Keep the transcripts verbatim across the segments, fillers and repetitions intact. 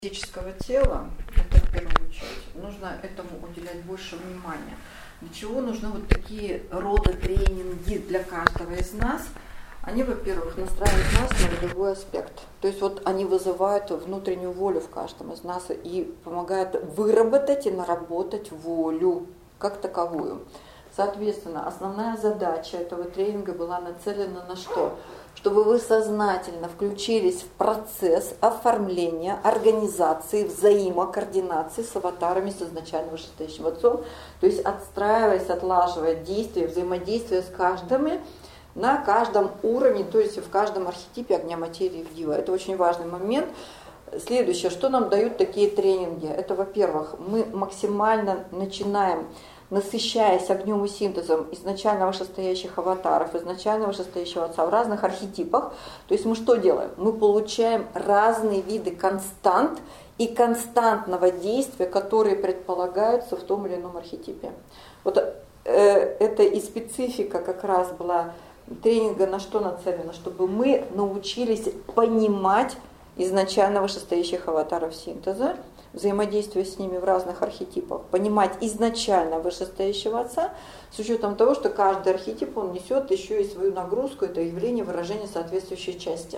физического тела, это в первую очередь, нужно этому уделять больше внимания. Для чего нужны вот такие рода тренинги для каждого из нас? Они, во-первых, настраивают нас на любой аспект. То есть вот они вызывают внутреннюю волю в каждом из нас и помогают выработать и наработать волю как таковую. Соответственно, основная задача этого тренинга была нацелена на что? Чтобы вы сознательно включились в процесс оформления, организации, взаимокоординации с аватарами, с изначально вышестоящим отцом, то есть отстраиваясь, отлаживая действия, взаимодействие с каждым на каждом уровне, то есть в каждом архетипе огня, материи, дива. Это очень важный момент. Следующее, что нам дают такие тренинги? Это, во-первых, мы максимально начинаем, насыщаясь огнем и синтезом изначально вышестоящих аватаров, изначально вышестоящего отца в разных архетипах. То есть мы что делаем? Мы получаем разные виды констант и константного действия, которые предполагаются в том или ином архетипе. Вот э, это и специфика как раз была тренинга на что нацелена? Чтобы мы научились понимать изначально вышестоящих аватаров синтеза, взаимодействие с ними в разных архетипах, понимать изначально вышестоящего отца, с учетом того, что каждый архетип он несет еще и свою нагрузку, это явление выражения соответствующей части.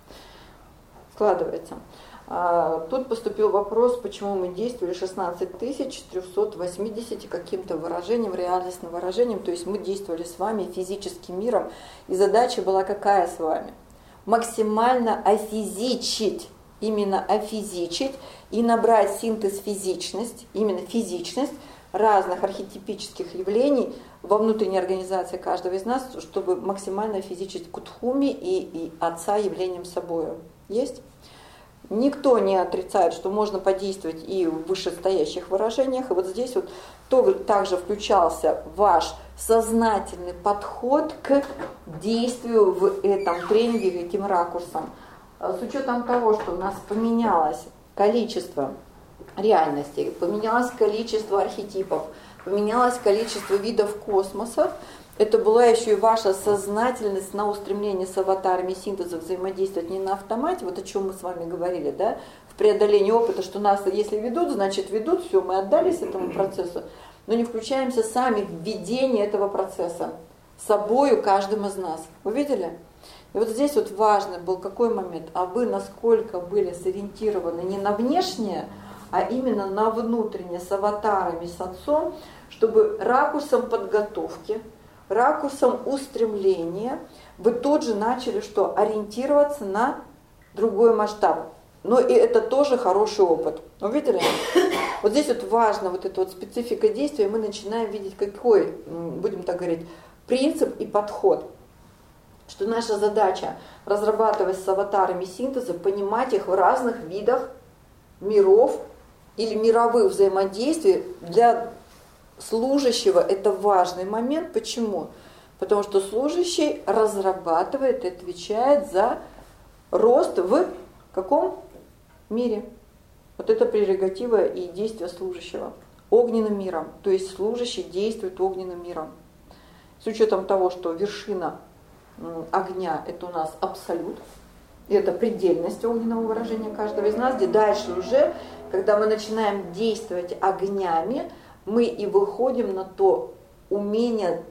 Складывается. Тут поступил вопрос, почему мы действовали шестнадцать тысяч триста восемьдесят каким-то выражением, реальностным выражением, то есть мы действовали с вами физическим миром, и задача была какая с вами? Максимально офизичить, именно офизичить и набрать синтез физичность, именно физичность разных архетипических явлений во внутренней организации каждого из нас, чтобы максимально офизичить Кутхуми и, и Отца явлением собою. Есть? Никто не отрицает, что можно подействовать и в вышестоящих выражениях. И вот здесь вот также включался ваш сознательный подход к действию в этом тренинге, каким ракурсом. С учетом того, что у нас поменялось количество реальностей, поменялось количество архетипов, поменялось количество видов космосов, это была еще и ваша сознательность на устремление с аватарами синтеза взаимодействовать не на автомате, вот о чем мы с вами говорили, да, в преодолении опыта, что нас если ведут, значит ведут, все, мы отдались этому процессу, но не включаемся сами в ведение этого процесса, собою каждым из нас. Вы видели? И вот здесь вот важный был какой момент, а вы насколько были сориентированы не на внешнее, а именно на внутреннее, с аватарами, с отцом, чтобы ракурсом подготовки, ракурсом устремления вы тут же начали что? Ориентироваться на другой масштаб. Но и это тоже хороший опыт. Увидели? Вот здесь вот важно вот эта вот специфика действия, мы начинаем видеть какой, будем так говорить, принцип и подход. Что наша задача разрабатывать с аватарами синтеза, понимать их в разных видах миров или мировых взаимодействий. Для служащего это важный момент. Почему? Потому что служащий разрабатывает и отвечает за рост в каком мире? Вот это прерогатива и действие служащего. Огненным миром. То есть служащий действует огненным миром. С учетом того, что вершина огня это у нас абсолют, и это предельность огненного выражения каждого из нас, где дальше уже, когда мы начинаем действовать огнями, мы и выходим на то умение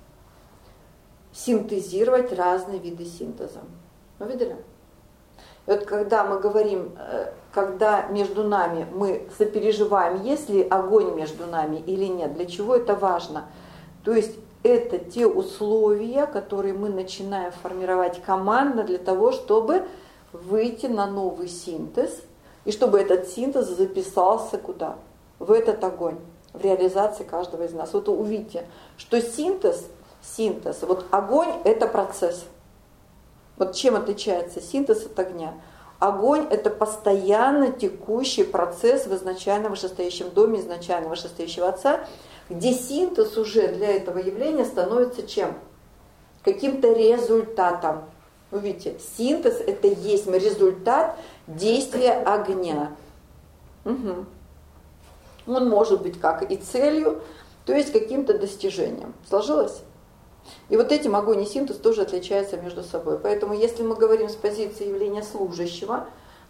синтезировать разные виды синтеза. Вы видели? И вот когда мы говорим, когда между нами мы сопереживаем, есть ли огонь между нами или нет, для чего это важно? То есть это те условия, которые мы начинаем формировать командно для того, чтобы выйти на новый синтез, и чтобы этот синтез записался куда? В этот огонь, в реализации каждого из нас. Вот увидите, что синтез, синтез, вот огонь это процесс. Вот чем отличается синтез от огня? Огонь это постоянно текущий процесс в изначально вышестоящем доме, изначально вышестоящего отца, где синтез уже для этого явления становится чем? Каким-то результатом. Вы видите, синтез это есть результат действия огня. Угу. Он может быть как и целью, то есть каким-то достижением. Сложилось? И вот этим огонь и синтез тоже отличаются между собой. Поэтому если мы говорим с позиции явления служащего,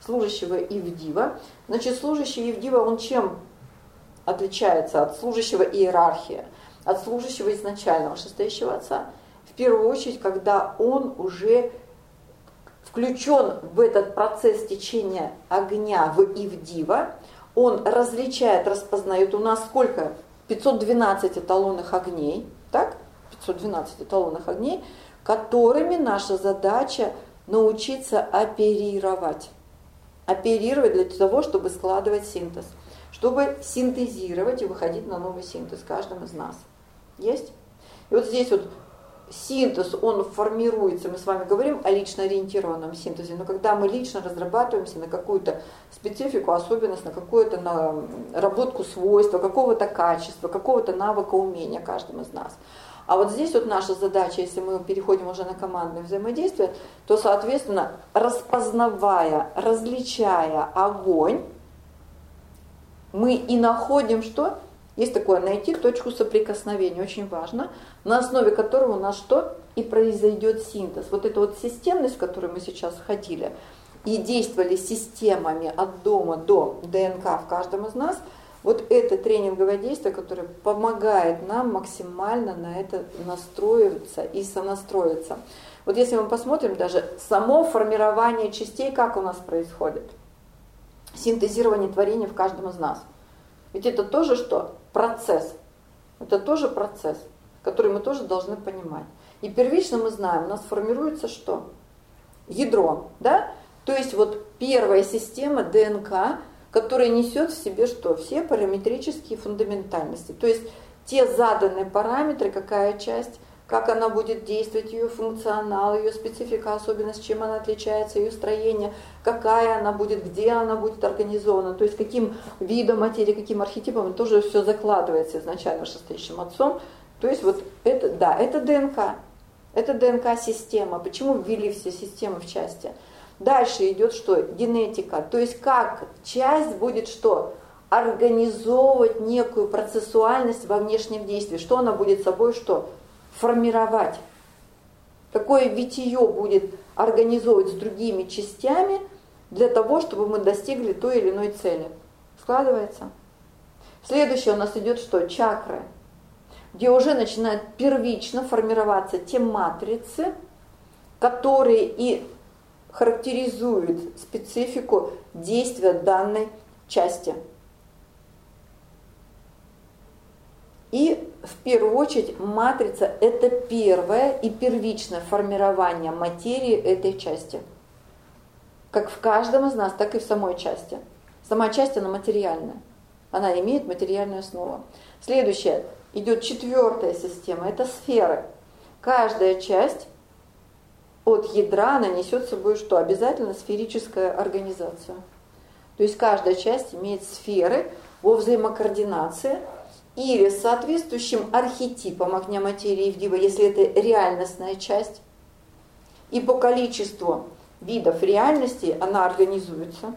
служащего Ивдива. Значит, служащий Ивдива, он чем отличается от служащего иерархия, от служащего изначального шестоящего отца? В первую очередь, когда он уже включен в этот процесс течения огня в Ивдива, он различает, распознает. У нас сколько? пятьсот двенадцать эталонных огней, так? пятьсот двенадцать эталонных огней, которыми наша задача научиться оперировать. Оперировать для того, чтобы складывать синтез, чтобы синтезировать и выходить на новый синтез каждым из нас. Есть? И вот здесь вот синтез, он формируется, мы с вами говорим о лично ориентированном синтезе, но когда мы лично разрабатываемся на какую-то специфику, особенность, на какую-то наработку свойства, какого-то качества, какого-то навыка, умения каждым из нас. А вот здесь вот наша задача, если мы переходим уже на командное взаимодействие, то, соответственно, распознавая, различая огонь, мы и находим что? Есть такое, найти точку соприкосновения, очень важно, на основе которого у нас что? И произойдет синтез. Вот эта вот системность, в которой мы сейчас ходили, и действовали системами от дома до ДНК в каждом из нас, вот это тренинговое действие, которое помогает нам максимально на это настроиться и сонастроиться. Вот если мы посмотрим даже само формирование частей, как у нас происходит, синтезирование творения в каждом из нас. Ведь это тоже что? Процесс. Это тоже процесс, который мы тоже должны понимать. И первично мы знаем, у нас формируется что? Ядро, да? То есть вот первая система ДНК, которая несет в себе что? Все параметрические фундаментальности. То есть те заданные параметры, какая часть, как она будет действовать, ее функционал, ее специфика, особенность, чем она отличается, ее строение, какая она будет, где она будет организована, то есть каким видом материи, каким архетипом, тоже все закладывается изначально шестоящим отцом. То есть вот это, да, это ДНК, это ДНК-система. Почему ввели все системы в части? Дальше идет что? Генетика, то есть как часть будет что? Организовывать некую процессуальность во внешнем действии. Что она будет собой что? Формировать. Какое витие будет организовывать с другими частями для того, чтобы мы достигли той или иной цели. Складывается? Следующее у нас идет что? Чакры, где уже начинают первично формироваться те матрицы, которые и характеризуют специфику действия данной части. И в первую очередь матрица – это первое и первичное формирование материи этой части. Как в каждом из нас, так и в самой части. Сама часть, она материальная. Она имеет материальную основу. Следующее. Идет четвертая система – это сферы. Каждая часть от ядра, она несет с собой что? Обязательно сферическую организацию. То есть каждая часть имеет сферы во взаимокоординации или с соответствующим архетипом огня, материи, Ивдива, если это реальностная часть. И по количеству видов реальности она организуется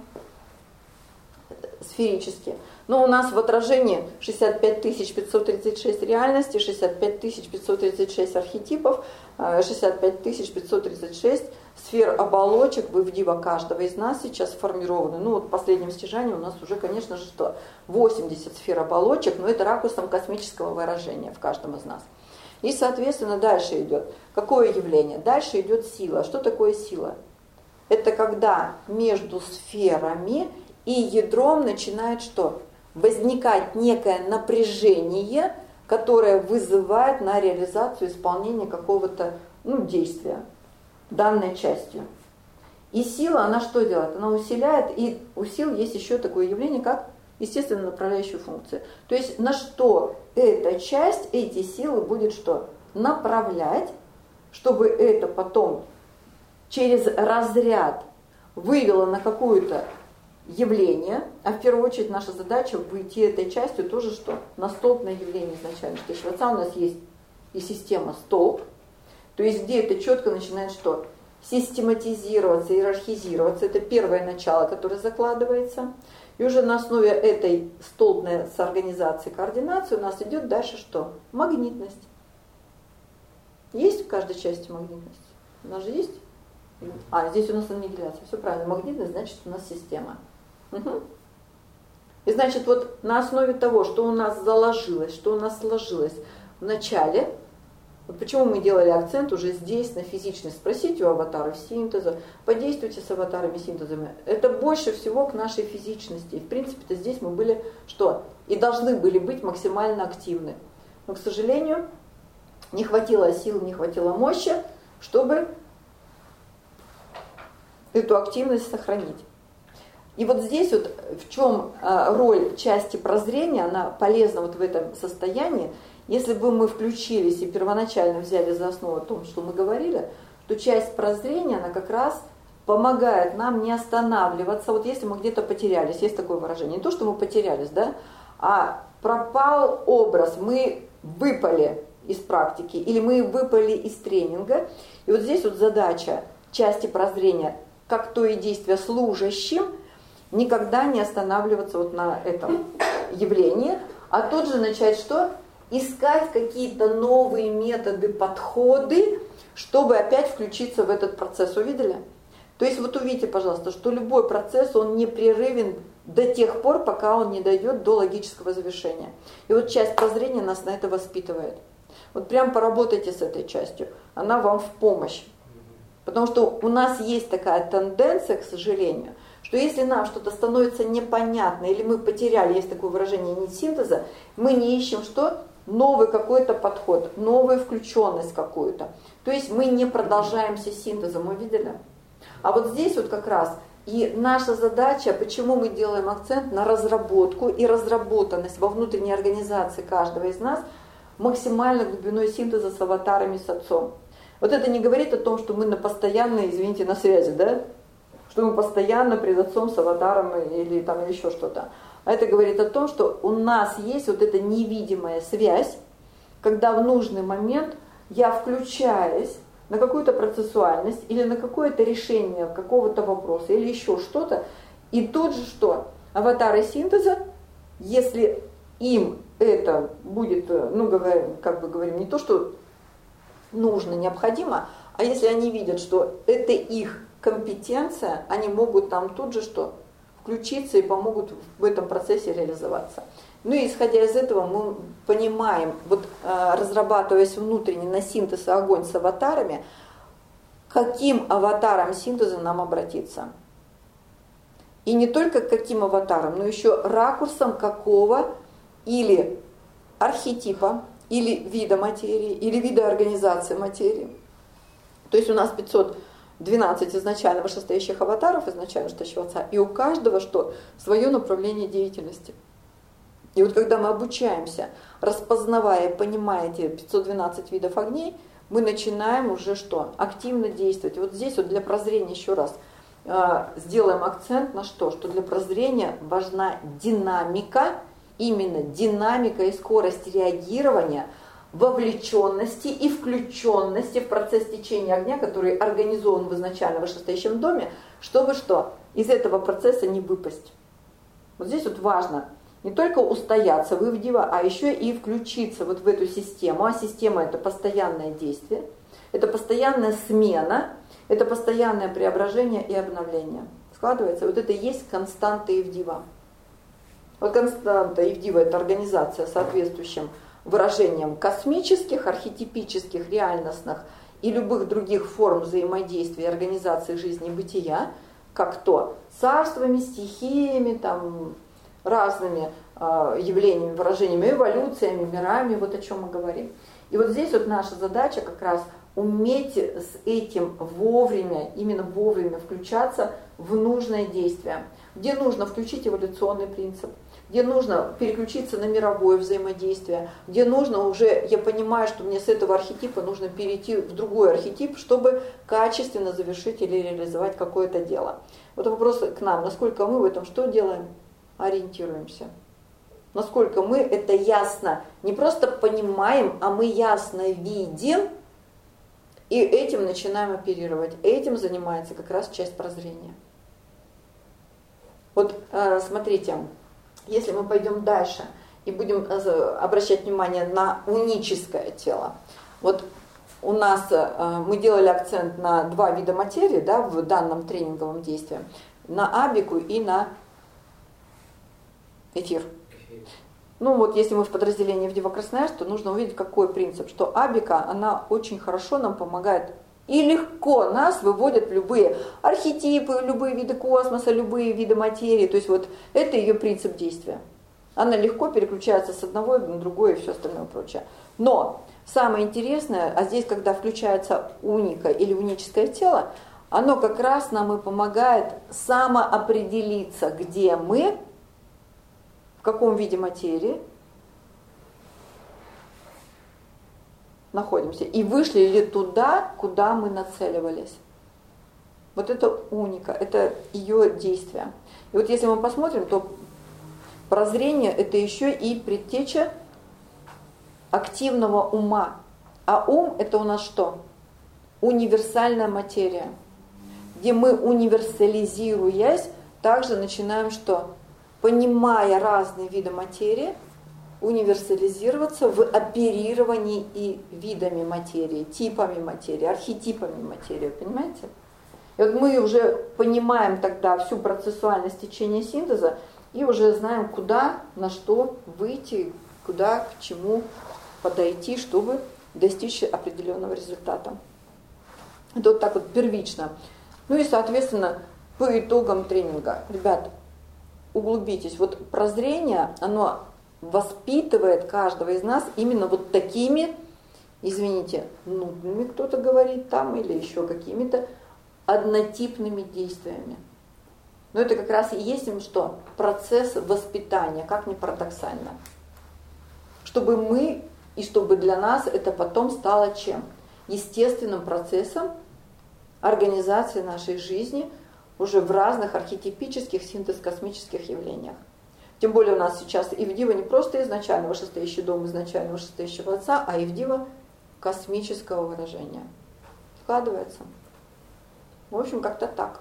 сферически. Но у нас в отражении шестьдесят пять тысяч пятьсот тридцать шесть реальностей, шестьдесят пять тысяч пятьсот тридцать шесть архетипов, шестьдесят пять тысяч пятьсот тридцать шесть сфер оболочек в Ивдива каждого из нас сейчас сформированы. Ну вот в последнем стяжании у нас уже, конечно же, что восемьдесят сфер оболочек, но это ракурсом космического выражения в каждом из нас. И, соответственно, дальше идет. Какое явление? Дальше идет сила. Что такое сила? Это когда между сферами и ядром начинает что? Возникать некое напряжение, которое вызывает на реализацию исполнения какого-то ну, действия данной частью. И сила, она что делает? Она усиляет, и у сил есть еще такое явление, как естественно направляющая функция. То есть на что эта часть, эти силы будет что? Направлять, чтобы это потом через разряд вывело на какую-то явление, а в первую очередь наша задача выйти этой частью тоже что? На столбное явление изначально. Что еще отца у нас есть и система столб, то есть где это четко начинает что? Систематизироваться, иерархизироваться. Это первое начало, которое закладывается. И уже на основе этой столбной соорганизации координации у нас идет дальше что? Магнитность. Есть в каждой части магнитность? У нас же есть? А, здесь у нас аннигиляция. Все правильно. Магнитность, значит, у нас система. Угу. И значит, вот на основе того, что у нас заложилось, что у нас сложилось в начале, вот почему мы делали акцент уже здесь на физичность. Спросите у аватаров синтеза, подействуйте с аватарами синтезами. Это больше всего к нашей физичности. И в принципе-то здесь мы были что? И должны были быть максимально активны. Но, к сожалению, не хватило сил, не хватило мощи, чтобы эту активность сохранить. И вот здесь вот в чем роль части прозрения, она полезна вот в этом состоянии. Если бы мы включились и первоначально взяли за основу о том, что мы говорили, то часть прозрения, она как раз помогает нам не останавливаться. Вот если мы где-то потерялись, есть такое выражение, не то, что мы потерялись, да, а пропал образ, мы выпали из практики или мы выпали из тренинга. И вот здесь вот задача части прозрения, как то и действие служащим, никогда не останавливаться вот на этом явлении, а тут же начать что? Искать какие-то новые методы, подходы, чтобы опять включиться в этот процесс. Увидели? То есть вот увидите, пожалуйста, что любой процесс, он непрерывен до тех пор, пока он не дойдет до логического завершения. И вот часть прозрения нас на это воспитывает. Вот прям поработайте с этой частью, она вам в помощь. Потому что у нас есть такая тенденция, к сожалению, что если нам что-то становится непонятно, или мы потеряли, есть такое выражение, нить синтеза, мы не ищем что? Новый какой-то подход, новую включенность какую-то. То есть мы не продолжаемся синтезом, мы видели? А вот здесь вот как раз и наша задача, почему мы делаем акцент на разработку и разработанность во внутренней организации каждого из нас, максимальной глубиной синтеза с аватарами, с отцом. Вот это не говорит о том, что мы на постоянной, извините, на связи, да? Что мы постоянно пред отцом с аватаром или там еще что-то. А это говорит о том, что у нас есть вот эта невидимая связь, когда в нужный момент я включаюсь на какую-то процессуальность или на какое-то решение какого-то вопроса или еще что-то, и тут же что? Аватары синтеза, если им это будет, ну, говорим, как бы говорим, не то, что нужно, необходимо, а если они видят, что это их компетенция, они могут там тут же что? Включиться и помогут в этом процессе реализоваться. Ну и исходя из этого мы понимаем, вот разрабатываясь внутренне на синтез и огонь с аватарами, каким аватаром синтеза нам обратиться. И не только к каким аватарам, но еще ракурсом какого или архетипа, или вида материи, или вида организации материи. То есть у нас пятьсот двенадцать изначально вышестоящих аватаров, изначально вышестоящего отца, и у каждого что? Свое направление деятельности. И вот когда мы обучаемся, распознавая, понимая эти пятьсот двенадцать видов огней, мы начинаем уже что? Активно действовать. Вот здесь вот для прозрения еще раз э, сделаем акцент на что? Что для прозрения важна динамика, именно динамика и скорость реагирования, вовлеченности и включенности в процесс течения огня, который организован в изначально вышестоящем доме, чтобы что? Из этого процесса не выпасть. Вот здесь вот важно не только устояться в Ивдива, а еще и включиться вот в эту систему. А система — это постоянное действие, это постоянная смена, это постоянное преображение и обновление. Складывается? Вот это и есть константа Ивдива. Вот константа Ивдива — это организация соответствующим выражением космических, архетипических, реальностных и любых других форм взаимодействия и организации жизни и бытия, как то царствами, стихиями, там, разными э, явлениями, выражениями, эволюциями, мирами, вот о чем мы говорим. И вот здесь вот наша задача как раз уметь с этим вовремя, именно вовремя включаться в нужное действие, где нужно включить эволюционный принцип, где нужно переключиться на мировое взаимодействие, где нужно уже, я понимаю, что мне с этого архетипа нужно перейти в другой архетип, чтобы качественно завершить или реализовать какое-то дело. Вот вопрос к нам, насколько мы в этом что делаем? Ориентируемся. Насколько мы это ясно, не просто понимаем, а мы ясно видим, и этим начинаем оперировать. Этим занимается как раз часть прозрения. Вот смотрите, если мы пойдем дальше и будем обращать внимание на уническое тело, вот у нас, мы делали акцент на два вида материи, да, в данном тренинговом действии, на абику и на эфир. Ну вот если мы в подразделении Ивдива Красноярск, то нужно увидеть, какой принцип, что абика, она очень хорошо нам помогает и легко нас выводит в любые архетипы, любые виды космоса, любые виды материи. То есть вот это ее принцип действия. Она легко переключается с одного на другое и все остальное прочее. Но самое интересное, а здесь, когда включается уника или уническое тело, оно как раз нам и помогает самоопределиться, где мы, в каком виде материи находимся, и вышли ли туда, куда мы нацеливались. Вот это уника, это ее действие. И вот если мы посмотрим, то прозрение – это еще и предтеча активного ума. А ум – это у нас что? Универсальная материя, где мы, универсализируясь, также начинаем что? Понимая разные виды материи, универсализироваться в оперировании и видами материи, типами материи, архетипами материи, понимаете? И вот мы уже понимаем тогда всю процессуальность течения синтеза и уже знаем, куда, на что выйти, куда, к чему подойти, чтобы достичь определенного результата. Это вот так вот первично. Ну и, соответственно, по итогам тренинга, ребят, углубитесь. Вот прозрение, оно воспитывает каждого из нас именно вот такими, извините, нудными, кто-то говорит там, или еще какими-то однотипными действиями. Но это как раз и есть им что? Процесс воспитания, как ни парадоксально. Чтобы мы, и чтобы для нас это потом стало чем? Естественным процессом организации нашей жизни уже в разных архетипических синтез-космических явлениях. Тем более у нас сейчас Ивдива не просто изначального шестающий дом, изначального шестающего отца, а Ивдива космического выражения. Складывается. В общем, как-то так.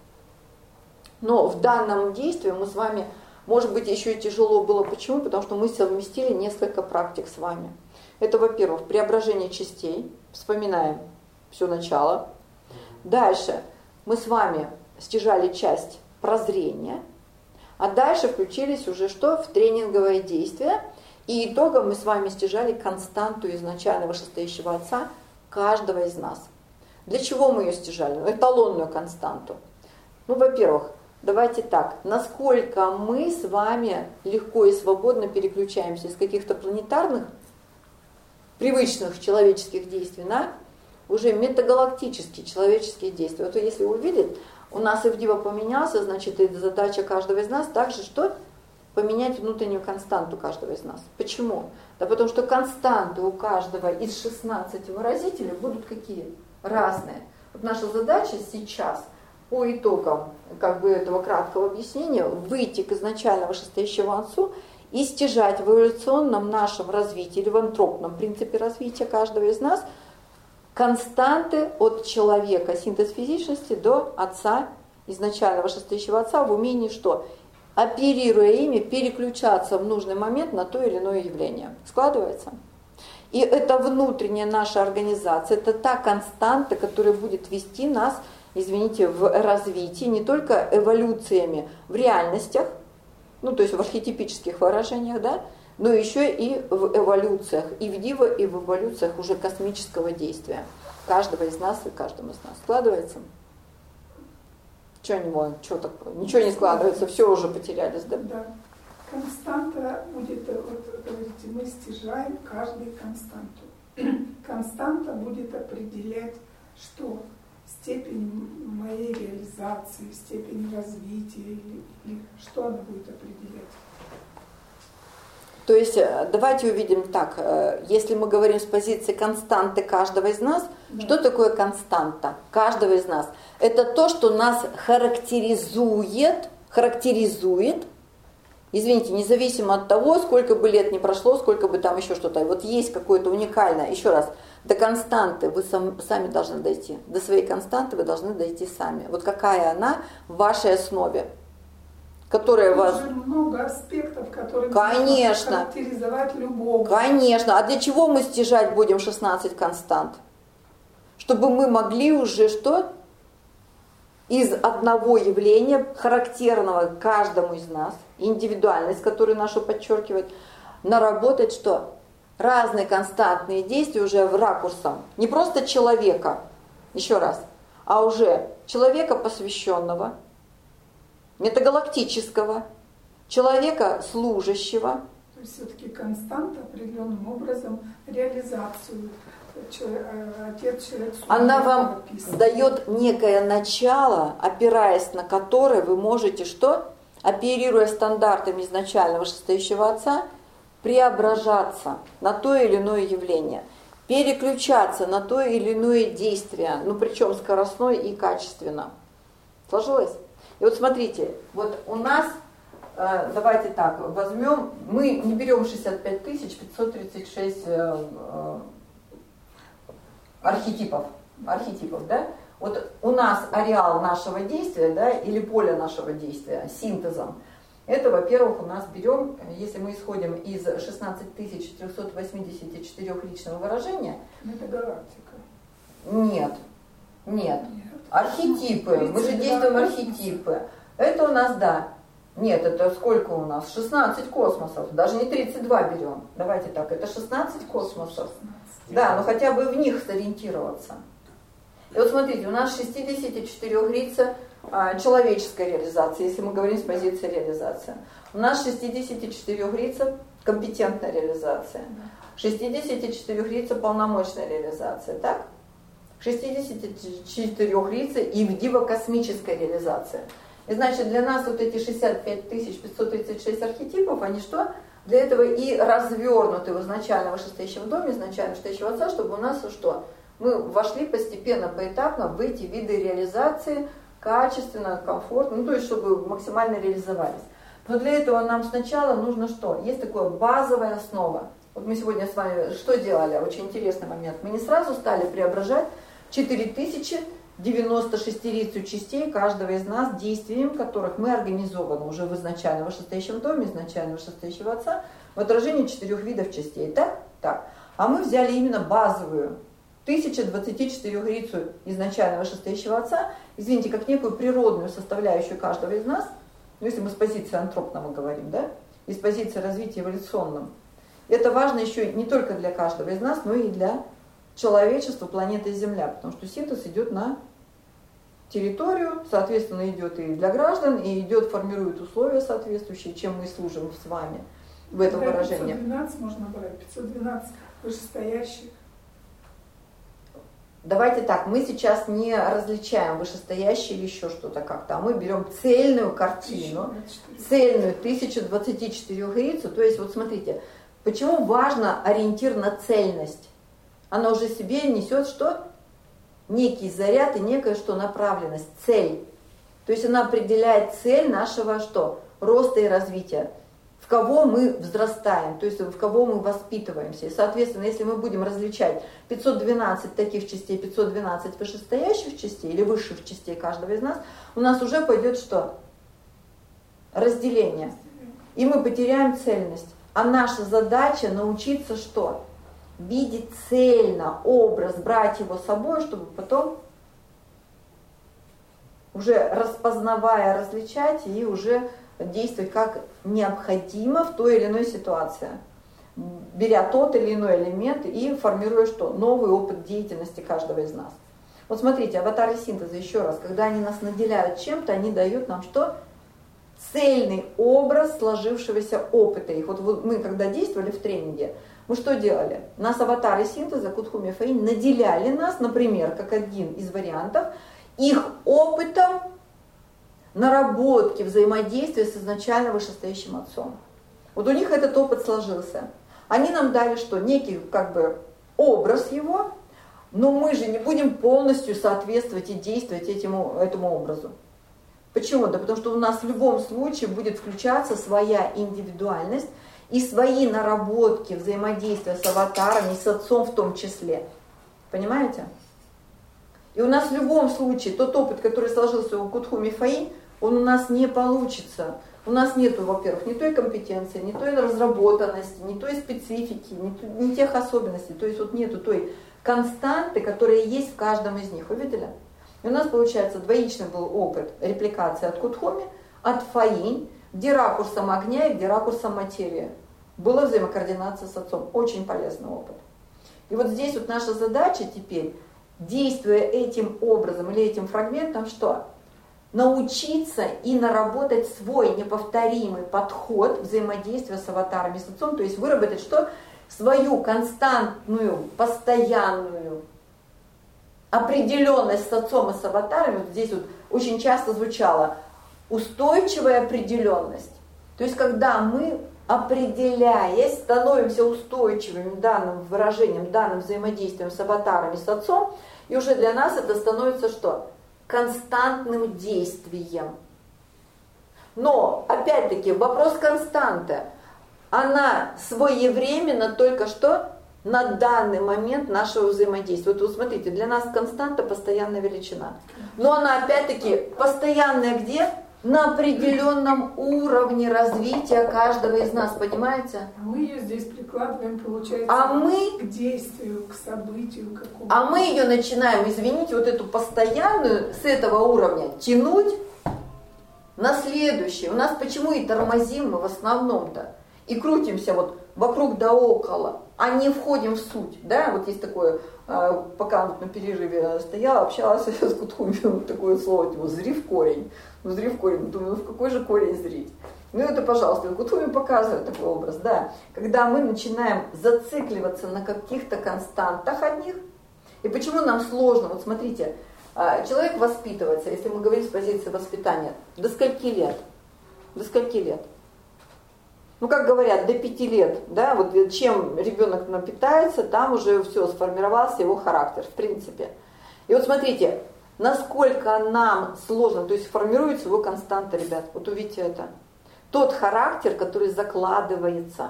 Но в данном действии мы с вами, может быть, еще и тяжело было. Почему? Потому что мы совместили несколько практик с вами. Это, во-первых, преображение частей. Вспоминаем все начало. Дальше мы с вами стяжали часть прозрения. А дальше включились уже что? В тренинговое действие. И итогом мы с вами стяжали константу изначального шестающего отца каждого из нас. Для чего мы ее стяжали? Ну, эталонную константу. Ну, во-первых, давайте так. Насколько мы с вами легко и свободно переключаемся из каких-то планетарных, привычных человеческих действий на уже метагалактические человеческие действия. Вот если увидеть, у нас Ивдива поменялся, значит, и задача каждого из нас также что? Поменять внутреннюю константу каждого из нас. Почему? Да потому что константы у каждого из шестнадцати выразителей будут какие? Разные. Вот наша задача сейчас по итогам как бы этого краткого объяснения выйти к изначального шестающего отцу и стяжать в эволюционном нашем развитии или в антропном принципе развития каждого из нас константы от человека, синтез физичности, до отца, изначального шестающего отца, в умении что? Оперируя ими, переключаться в нужный момент на то или иное явление. Складывается? И это внутренняя наша организация, это та константа, которая будет вести нас, извините, в развитии, не только эволюциями в реальностях, ну то есть в архетипических выражениях, да, но еще и в эволюциях, и в диво, и в эволюциях уже космического действия. Каждого из нас и каждому из нас. Складывается? Что не может? Что такое? Ничего не складывается, все уже потерялись, да? Да. Константа будет, вот говорите, мы стяжаем каждую константу. Константа будет определять, что степень моей реализации, степень развития, или, или что она будет определять. То есть давайте увидим так, если мы говорим с позиции константы каждого из нас, да. Что такое константа каждого из нас? Это то, что нас характеризует, характеризует, извините, независимо от того, сколько бы лет не прошло, сколько бы там еще что-то. Вот есть какое-то уникальное, еще раз, до константы вы сам, сами должны дойти, до своей константы вы должны дойти сами. Вот какая она в вашей основе. Которая вас... много аспектов, которые конечно, можно характеризовать любого. Конечно. А для чего мы стяжать будем шестнадцать констант? чтобы мы могли уже что? Из одного явления, характерного каждому из нас, индивидуальность, которую нашу подчеркивает, наработать что? Разные константные действия уже в ракурсом. Не просто человека, еще раз, а уже человека посвященного, метагалактического, человека служащего. То есть все-таки константа определенным образом реализацию. Отец человек. Она вам описан. Дает некое начало, опираясь на которое вы можете что? Оперируя стандартами изначального шестающего отца, преображаться на то или иное явление, переключаться на то или иное действие, ну причем скоростное и качественно. Сложилось? И вот смотрите, вот у нас, э, давайте так, возьмем, мы не берем шестьдесят пять тысяч пятьсот тридцать шесть э, э, архетипов, архетипов, да? Вот у нас ареал нашего действия, да, или поле нашего действия, синтезом, это, во-первых, у нас берем, если мы исходим из шестнадцать тысяч четырехсот восьмидесяти четырёх личного выражения. Это галактика. Нет, нет. Нет. Архетипы, мы же действуем архетипы. Это у нас, да. Нет, это сколько у нас? шестнадцать космосов, даже не тридцать два берем. Давайте так, это шестнадцать космосов. Да, но хотя бы в них сориентироваться. И вот смотрите, у нас шестьдесят четыре рица а, человеческая реализация, если мы говорим с позиции реализации. У нас шестьдесят четыре рица компетентная реализация. шестьдесят четыре рица полномочная реализация, так? шестьдесят четыре рица и вдиво-космическая реализация. И значит, для нас вот эти шестьдесят пять тысяч пятьсот тридцать шесть архетипов, они что? Для этого и развернуты в изначальном вышестоящем доме, изначально вышестоящего отца, чтобы у нас что? Мы вошли постепенно, поэтапно в эти виды реализации, качественно, комфортно, ну то есть, чтобы максимально реализовались. Но для этого нам сначала нужно что? Есть такая базовая основа. Вот мы сегодня с вами что делали? Очень интересный момент. Мы не сразу стали преображать четыре тысячи девяносто шестерицу частей каждого из нас, действием которых мы организованы уже в изначальном вышестоящем доме, изначально вышестоящего отца, в отражении четырех видов частей. Так? Так. А мы взяли именно базовую, тысяча двадцать четыре рицу изначального вышестоящего отца, извините, как некую природную составляющую каждого из нас, ну, если мы с позиции антропного говорим, да, из позиции развития эволюционном. Это важно еще не только для каждого из нас, но и для человечества, планеты Земля, потому что синтез идет на территорию, соответственно, идет и для граждан, и идет, формирует условия соответствующие, чем мы служим с вами в этом да, выражении. пятьсот двенадцать можно брать, пятьсот двенадцать вышестоящих. Давайте так, мы сейчас не различаем вышестоящие или еще что-то как-то, а мы берем цельную картину, цельную тысячу двадцать четыре рицу, то есть вот смотрите, почему важно ориентир на цельность? Она уже себе несет что? Некий заряд и некая что? Направленность, цель. То есть она определяет цель нашего что? Роста и развития. В кого мы взрастаем, то есть в кого мы воспитываемся. И, соответственно, если мы будем различать пятьсот двенадцать таких частей, пятьсот двенадцать вышестоящих частей или высших частей каждого из нас, у нас уже пойдет что? Разделение. И мы потеряем цельность. А наша задача научиться что? Видеть цельно образ, брать его с собой, чтобы потом уже распознавая, различать и уже действовать как необходимо в той или иной ситуации, беря тот или иной элемент и формируя что? Новый опыт деятельности каждого из нас. Вот смотрите, аватары синтеза, еще раз, когда они нас наделяют чем-то, они дают нам что? Цельный образ сложившегося опыта их. Вот мы, когда действовали в тренинге, мы что делали? Нас аватары синтеза, Кутхуми Фаин, наделяли нас, например, как один из вариантов, их опытом наработки взаимодействия с изначально вышестоящим отцом. Вот у них этот опыт сложился. Они нам дали что? Некий как бы образ его, но мы же не будем полностью соответствовать и действовать этому, этому образу. Почему? Да потому что у нас в любом случае будет включаться своя индивидуальность и свои наработки взаимодействия с аватарами, с отцом в том числе. Понимаете? И у нас в любом случае тот опыт, который сложился у Кутхуми Фаин, он у нас не получится. У нас нету, во-первых, ни той компетенции, ни той разработанности, ни той специфики, ни, ни тех особенностей. То есть вот нету той константы, которые есть в каждом из них. Вы видели? И у нас получается двоичный был опыт репликации от Кутхуми, от Фаинь, где ракурсом огня и где ракурсом материи. Была взаимокоординация с отцом. Очень полезный опыт. И вот здесь вот наша задача теперь, действуя этим образом или этим фрагментом, что? Научиться и наработать свой неповторимый подход взаимодействия с аватарами, с отцом, то есть выработать что? Свою константную, постоянную определенность с отцом и с аватарами. Вот здесь вот очень часто звучало устойчивая определенность. То есть когда мы, определяясь, становимся устойчивыми данным выражением, данным взаимодействием с аватарами, с отцом, и уже для нас это становится что? Константным действием. Но, опять-таки, вопрос константы. Она своевременно только что на данный момент нашего взаимодействия. Вот вы смотрите, для нас константа постоянная величина. Но она, опять-таки, постоянная где? На определенном уровне развития каждого из нас, понимаете? А мы ее здесь прикладываем, получается, а мы, к действию, к событию какому-то. А мы ее начинаем, извините, вот эту постоянную с этого уровня тянуть на следующий. У нас почему и тормозим мы в основном-то? И крутимся вот вокруг да около, а не входим в суть. Да? Вот есть такое, пока вот на перерыве стояла, общалась с Кутхуми, вот такое слово, типа, зри в корень. Ну, зри в корень. Думаю, ну в какой же корень зрить? Ну это, пожалуйста, Кутхуми показывает такой образ, да. Когда мы начинаем зацикливаться на каких-то константах одних, и почему нам сложно, вот смотрите, человек воспитывается, если мы говорим с позиции воспитания, до скольки лет? До скольки лет? Ну, как говорят, до пяти лет, да, вот чем ребенок напитается, там уже все, сформировался его характер, в принципе. И вот смотрите, насколько нам сложно, то есть формируется его константа, ребят, вот увидите это. Тот характер, который закладывается.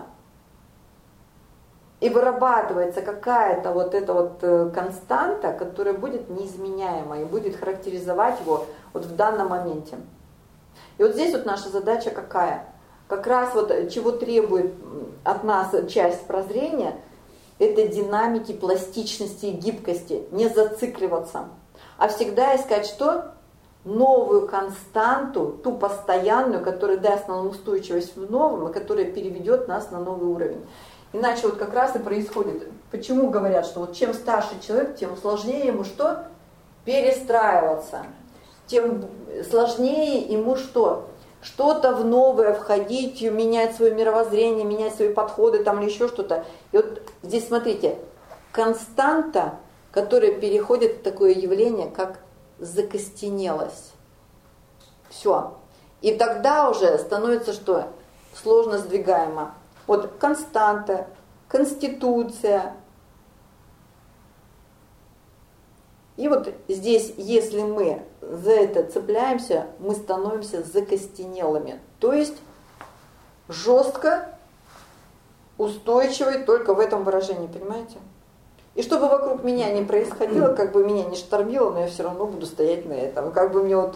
И вырабатывается какая-то вот эта вот константа, которая будет неизменяема и будет характеризовать его вот в данном моменте. И вот здесь вот наша задача какая? Как раз вот чего требует от нас часть прозрения, это динамики, пластичности и гибкости. Не зацикливаться, а всегда искать что? Новую константу, ту постоянную, которая даст нам устойчивость в новом, и которая переведет нас на новый уровень. Иначе вот как раз и происходит. Почему говорят, что вот чем старше человек, тем сложнее ему что? Перестраиваться. Тем сложнее ему что? Что-то в новое входить, менять свое мировоззрение, менять свои подходы там или еще что-то. И вот здесь смотрите, константа, которая переходит в такое явление, как закостенелость. Все. И тогда уже становится что? Сложно сдвигаемо. Вот константа, конституция. И вот здесь, если мы за это цепляемся, мы становимся закостенелыми. То есть жестко, устойчивой только в этом выражении, понимаете? И чтобы вокруг меня не происходило, как бы меня не штормило, но я все равно буду стоять на этом. Как бы мне вот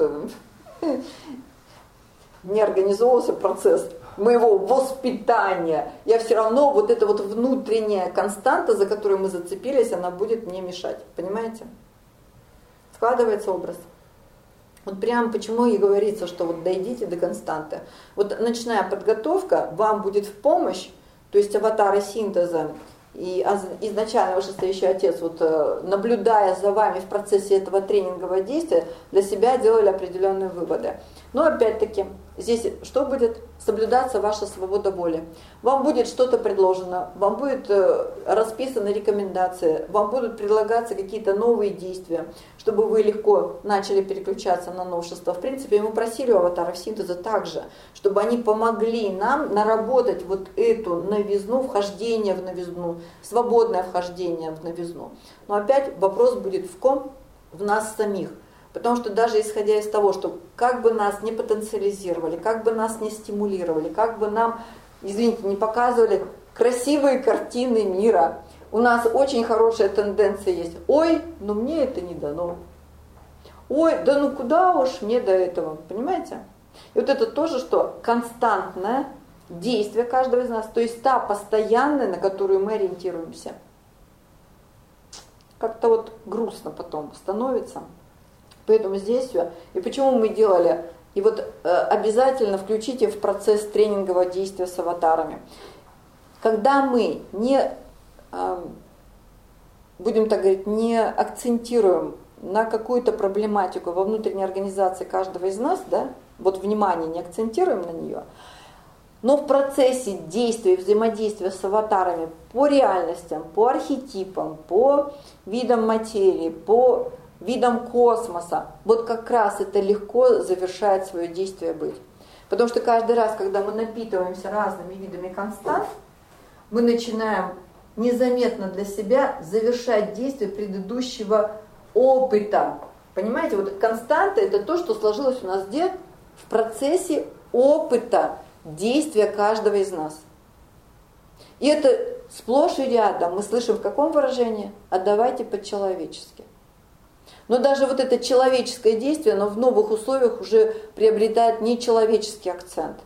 не организовывался процесс моего воспитания, я все равно вот эта вот внутренняя константа, за которую мы зацепились, она будет мне мешать. Понимаете? Складывается образ. Вот прям почему и говорится, что вот дойдите до константы. Вот ночная подготовка вам будет в помощь, то есть аватары синтеза, и изначально вышестоящий отец, вот, наблюдая за вами в процессе этого тренингового действия, для себя делали определенные выводы. Но опять-таки, здесь что будет? Соблюдаться ваша свобода воли. Вам будет что-то предложено, вам будет расписаны рекомендации, вам будут предлагаться какие-то новые действия, чтобы вы легко начали переключаться на новшества. В принципе, мы просили у аватаров синтеза также, чтобы они помогли нам наработать вот эту новизну, вхождение в новизну, свободное вхождение в новизну. Но опять вопрос будет в ком? В нас самих. Потому что даже исходя из того, что как бы нас не потенциализировали, как бы нас не стимулировали, как бы нам, извините, не показывали красивые картины мира, у нас очень хорошая тенденция есть. Ой, ну мне это не дано. Ой, да ну куда уж мне до этого, понимаете? И вот это тоже что? Константное действие каждого из нас, то есть та постоянная, на которую мы ориентируемся. как-то вот грустно потом становится. Поэтому здесь все. И почему мы делали? И вот э, обязательно включите в процесс тренингового действия с аватарами. Когда мы не, э, будем так говорить, не акцентируем на какую-то проблематику во внутренней организации каждого из нас, да, вот внимание не акцентируем на нее, но в процессе действия и взаимодействия с аватарами по реальностям, по архетипам, по видам материи, по видам космоса, вот как раз это легко завершает свое действие быть. Потому что каждый раз, когда мы напитываемся разными видами констант, мы начинаем незаметно для себя завершать действие предыдущего опыта. Понимаете, вот константа это то, что сложилось у нас где? В процессе опыта действия каждого из нас. И это сплошь и рядом мы слышим в каком выражении? Отдавайте по-человечески. Но даже вот это человеческое действие, оно в новых условиях уже приобретает нечеловеческий акцент.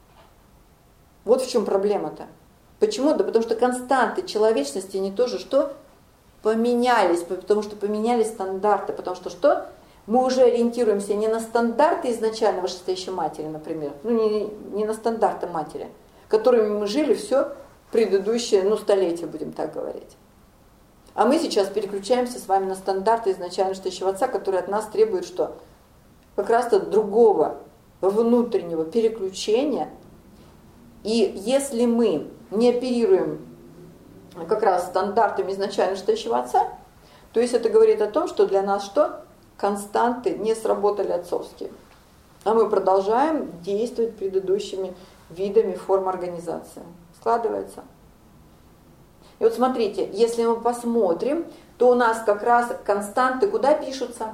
Вот в чем проблема-то. Почему? Да потому что константы человечности не то же что поменялись, потому что поменялись стандарты, потому что что? Мы уже ориентируемся не на стандарты изначально вышестоящей матери, например, ну не, не на стандарты матери, которыми мы жили все предыдущее, ну столетие, будем так говорить. А мы сейчас переключаемся с вами на стандарты изначально вышестоящего отца, которые от нас требуют что? Как раз-то другого внутреннего переключения. И если мы не оперируем как раз стандартами изначально вышестоящего отца, то есть это говорит о том, что для нас что? Константы не сработали отцовские. А мы продолжаем действовать предыдущими видами форм организации. Складывается? И вот смотрите, если мы посмотрим, то у нас как раз константы куда пишутся?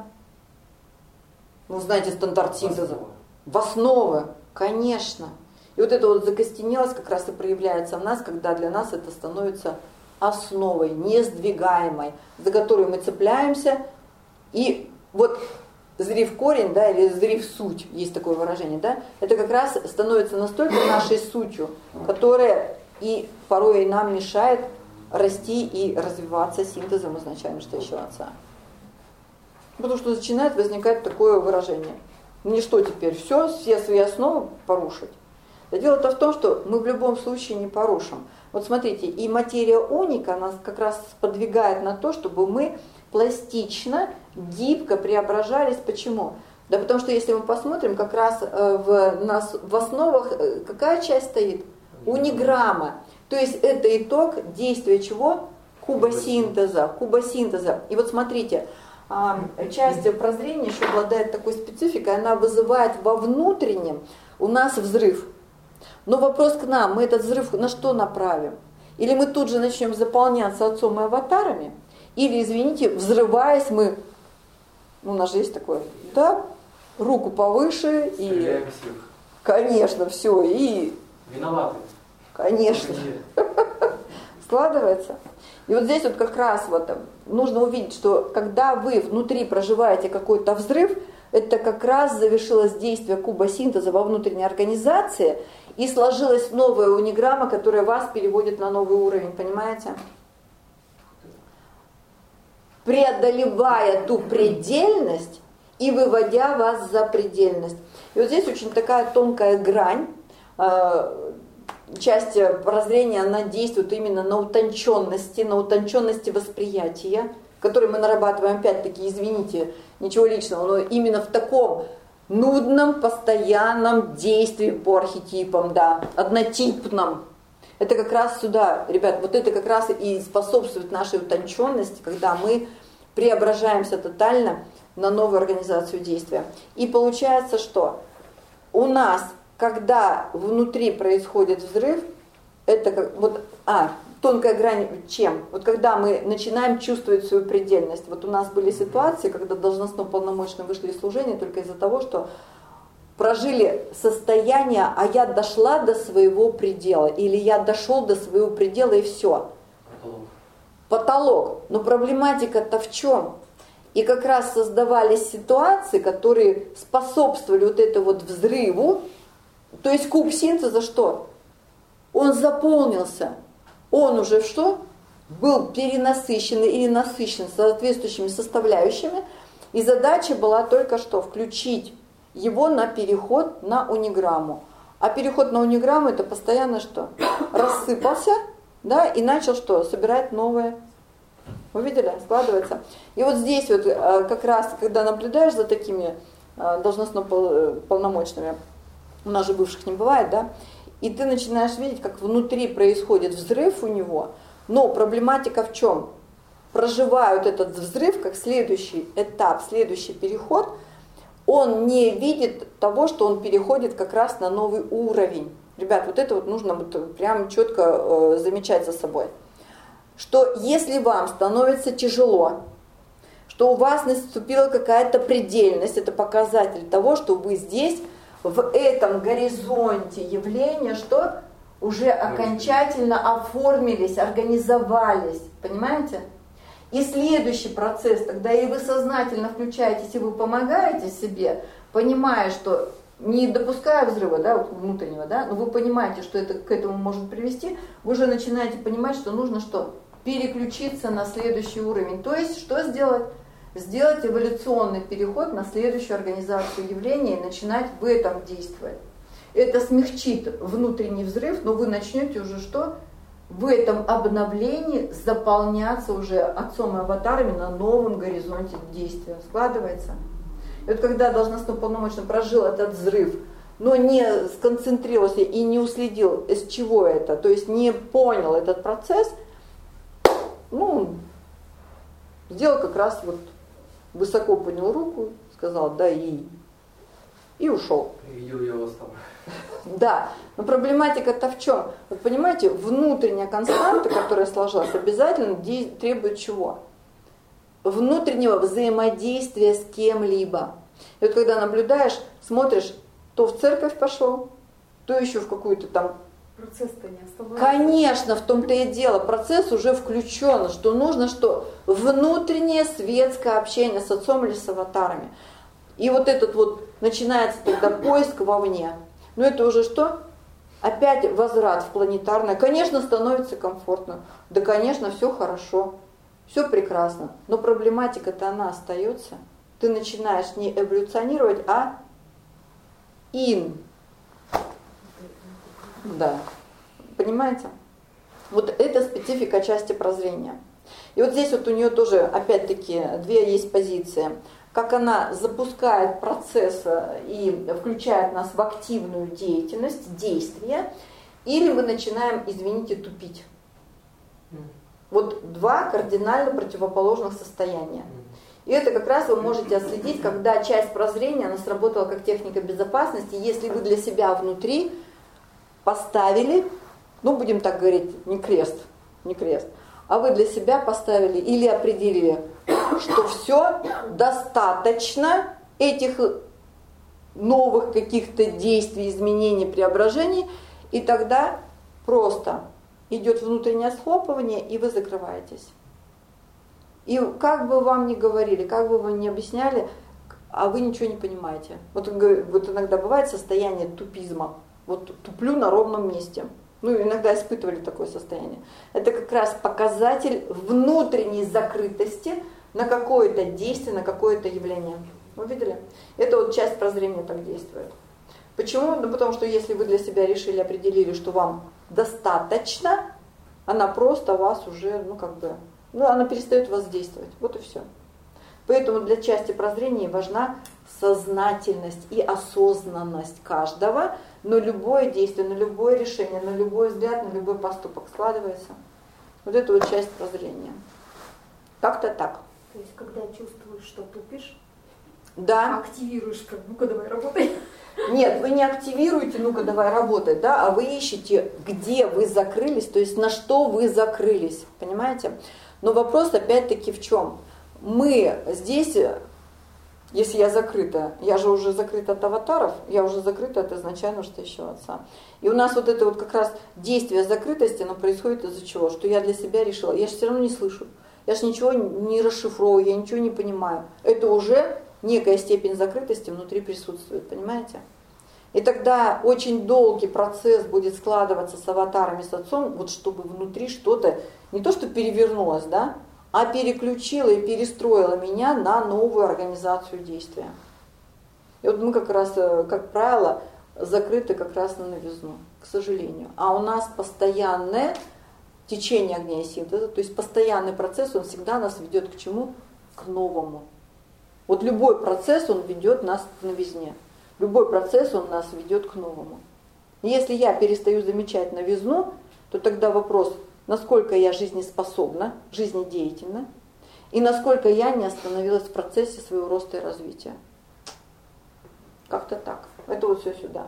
Ну, знаете, стандарт синтеза. В основы, конечно. И вот эта вот закостенелость как раз и проявляется в нас, когда для нас это становится основой, несдвигаемой, за которую мы цепляемся. И вот зрив корень, да, или зрив суть, есть такое выражение, да, это как раз становится настолько нашей сутью, которая и порой и нам мешает расти и развиваться синтезом изначально вышестоящего отца. Потому что начинает возникать такое выражение. Мне что теперь, все, все свои основы порушить? Да дело-то в том, что мы в любом случае не порушим. Вот смотрите, и материя уника нас как раз сподвигает на то, чтобы мы пластично, гибко преображались. Почему? Да потому что если мы посмотрим, как раз в, нас, в основах какая часть стоит? Униграмма. То есть это итог действия чего? Кубосинтеза. Кубосинтеза. И вот смотрите, часть прозрения еще обладает такой спецификой, она вызывает во внутреннем у нас взрыв. Но вопрос к нам, мы этот взрыв на что направим? Или мы тут же начнем заполняться отцом и аватарами, или, извините, взрываясь, мы, ну у нас же есть такое, да, руку повыше и... Стреляем всех. Конечно, все, и... Виноваты. Конечно. Складывается. И вот здесь вот как раз вот нужно увидеть, что когда вы внутри проживаете какой-то взрыв, это как раз завершилось действие кубосинтеза во внутренней организации, и сложилась новая униграмма, которая вас переводит на новый уровень, понимаете? Преодолевая ту предельность и выводя вас за предельность. И вот здесь очень такая тонкая грань, часть прозрения, она действует именно на утонченности, на утонченности восприятия, который мы нарабатываем, опять-таки, извините, ничего личного, но именно в таком нудном, постоянном действии по архетипам, да, однотипном. Это как раз сюда, ребят, вот это как раз и способствует нашей утонченности, когда мы преображаемся тотально на новую организацию действия. И получается, что у нас, когда внутри происходит взрыв, это как, вот, а, тонкая грань чем? Вот когда мы начинаем чувствовать свою предельность. Вот у нас были ситуации, когда должностно полномочно вышли из служения только из-за того, что прожили состояние, а я дошла до своего предела, или я дошел до своего предела и все. Потолок. Потолок. Но проблематика-то в чем? И как раз создавались ситуации, которые способствовали вот этому вот взрыву. То есть куб синтеза что? Он заполнился. Он уже что? был перенасыщен или насыщен соответствующими составляющими, и задача была только что включить его на переход на униграмму. А переход на униграмму это постоянно что? Рассыпался, да, и начал что? Собирать новое. Вы видели? Складывается. И вот здесь вот как раз, когда наблюдаешь за такими должностно-полномочными, у нас же бывших не бывает, да, и ты начинаешь видеть, как внутри происходит взрыв у него, но проблематика в чем? Проживают этот взрыв как следующий этап, следующий переход, он не видит того, что он переходит как раз на новый уровень. Ребят, вот это вот нужно вот прям четко э, замечать за собой. Что если вам становится тяжело, что у вас наступила какая-то предельность, это показатель того, что вы здесь, в этом горизонте явления, что уже окончательно оформились, организовались, понимаете? И следующий процесс, тогда и вы сознательно включаетесь, и вы помогаете себе, понимая, что не допуская взрыва, да, вот внутреннего, да, но вы понимаете, что это к этому может привести, вы уже начинаете понимать, что нужно что? Переключиться на следующий уровень. То есть что сделать? Сделать эволюционный переход на следующую организацию явления и начинать в этом действовать. Это смягчит внутренний взрыв, но вы начнете уже что? В этом обновлении заполняться уже отцом и аватарами на новом горизонте действия. Складывается? И вот когда должностно полномочный прожил этот взрыв, но не сконцентрировался и не уследил, из чего это, то есть не понял этот процесс, ну, сделал как раз вот высоко поднял руку, сказал «да и», и ушел. Видел я вас там. Да, но проблематика-то в чем? Вот понимаете, внутренняя константа, которая сложилась, обязательно требует чего? Внутреннего взаимодействия с кем-либо. И вот когда наблюдаешь, смотришь, то в церковь пошел, то еще в какую-то там... Процесс-то не оставляется. Конечно, в том-то и дело, процесс уже включен, что нужно что? Внутреннее светское общение с отцом или с аватарами. И вот этот вот начинается тогда поиск вовне. Но это уже что? Опять возврат в планетарное. Конечно, становится комфортно. Да, конечно, все хорошо, все прекрасно. Но проблематика-то она остается. Ты начинаешь не эволюционировать, а ин. Да. Понимаете? Вот это специфика части прозрения. И вот здесь вот у нее тоже, опять-таки, две есть позиции. Как она запускает процесс и включает нас в активную деятельность, действие, или мы начинаем, извините, тупить. Вот два кардинально противоположных состояния. И это как раз вы можете отследить, когда часть прозрения, она сработала как техника безопасности, если вы для себя внутри поставили, ну будем так говорить, не крест, не крест, а вы для себя поставили или определили, что все, достаточно этих новых каких-то действий, изменений, преображений, и тогда просто идет внутреннее схлопывание, и вы закрываетесь. И как бы вам ни говорили, как бы вы ни объясняли, а вы ничего не понимаете. Вот, вот иногда бывает состояние тупизма. Вот туплю на ровном месте. Ну, иногда испытывали такое состояние. Это как раз показатель внутренней закрытости на какое-то действие, на какое-то явление. Вы видели? Это вот часть прозрения так действует. Почему? Ну, потому что если вы для себя решили, определили, что вам достаточно, она просто вас уже, ну, как бы, ну, она перестает воздействовать. Вот и все. Поэтому для части прозрения важна сознательность и осознанность каждого, но любое действие, на любое решение, на любой взгляд, на любой поступок складывается. Вот это вот часть прозрения. Как-то так. То есть, когда чувствуешь, что тупишь, да. активируешь, как ну-ка давай работай. Нет, вы не активируете, ну-ка давай работай, да, а вы ищете, где вы закрылись, то есть на что вы закрылись, понимаете? Но вопрос опять-таки в чем? Мы здесь, если я закрыта, я же уже закрыта от аватаров, я уже закрыта от изначально что еще отца. И у нас вот это вот как раз действие закрытости, оно происходит из-за чего? Что я для себя решила, я же все равно не слышу, я же ничего не расшифровываю, я ничего не понимаю. Это уже некая степень закрытости внутри присутствует, понимаете? И тогда очень долгий процесс будет складываться с аватарами, с отцом, вот чтобы внутри что-то не то что перевернулось, да, а переключило и перестроило меня на новую организацию действия. И вот мы как раз, как правило, закрыты как раз на новизну, к сожалению. А у нас постоянное течение огня и синтеза, то есть постоянный процесс, он всегда нас ведет к чему? К новому. Вот любой процесс, он ведет нас к новизне. Любой процесс, он нас ведет к новому. И если я перестаю замечать новизну, то тогда вопрос, насколько я жизнеспособна, жизнедеятельна, и насколько я не остановилась в процессе своего роста и развития. Как-то так. Это вот все сюда.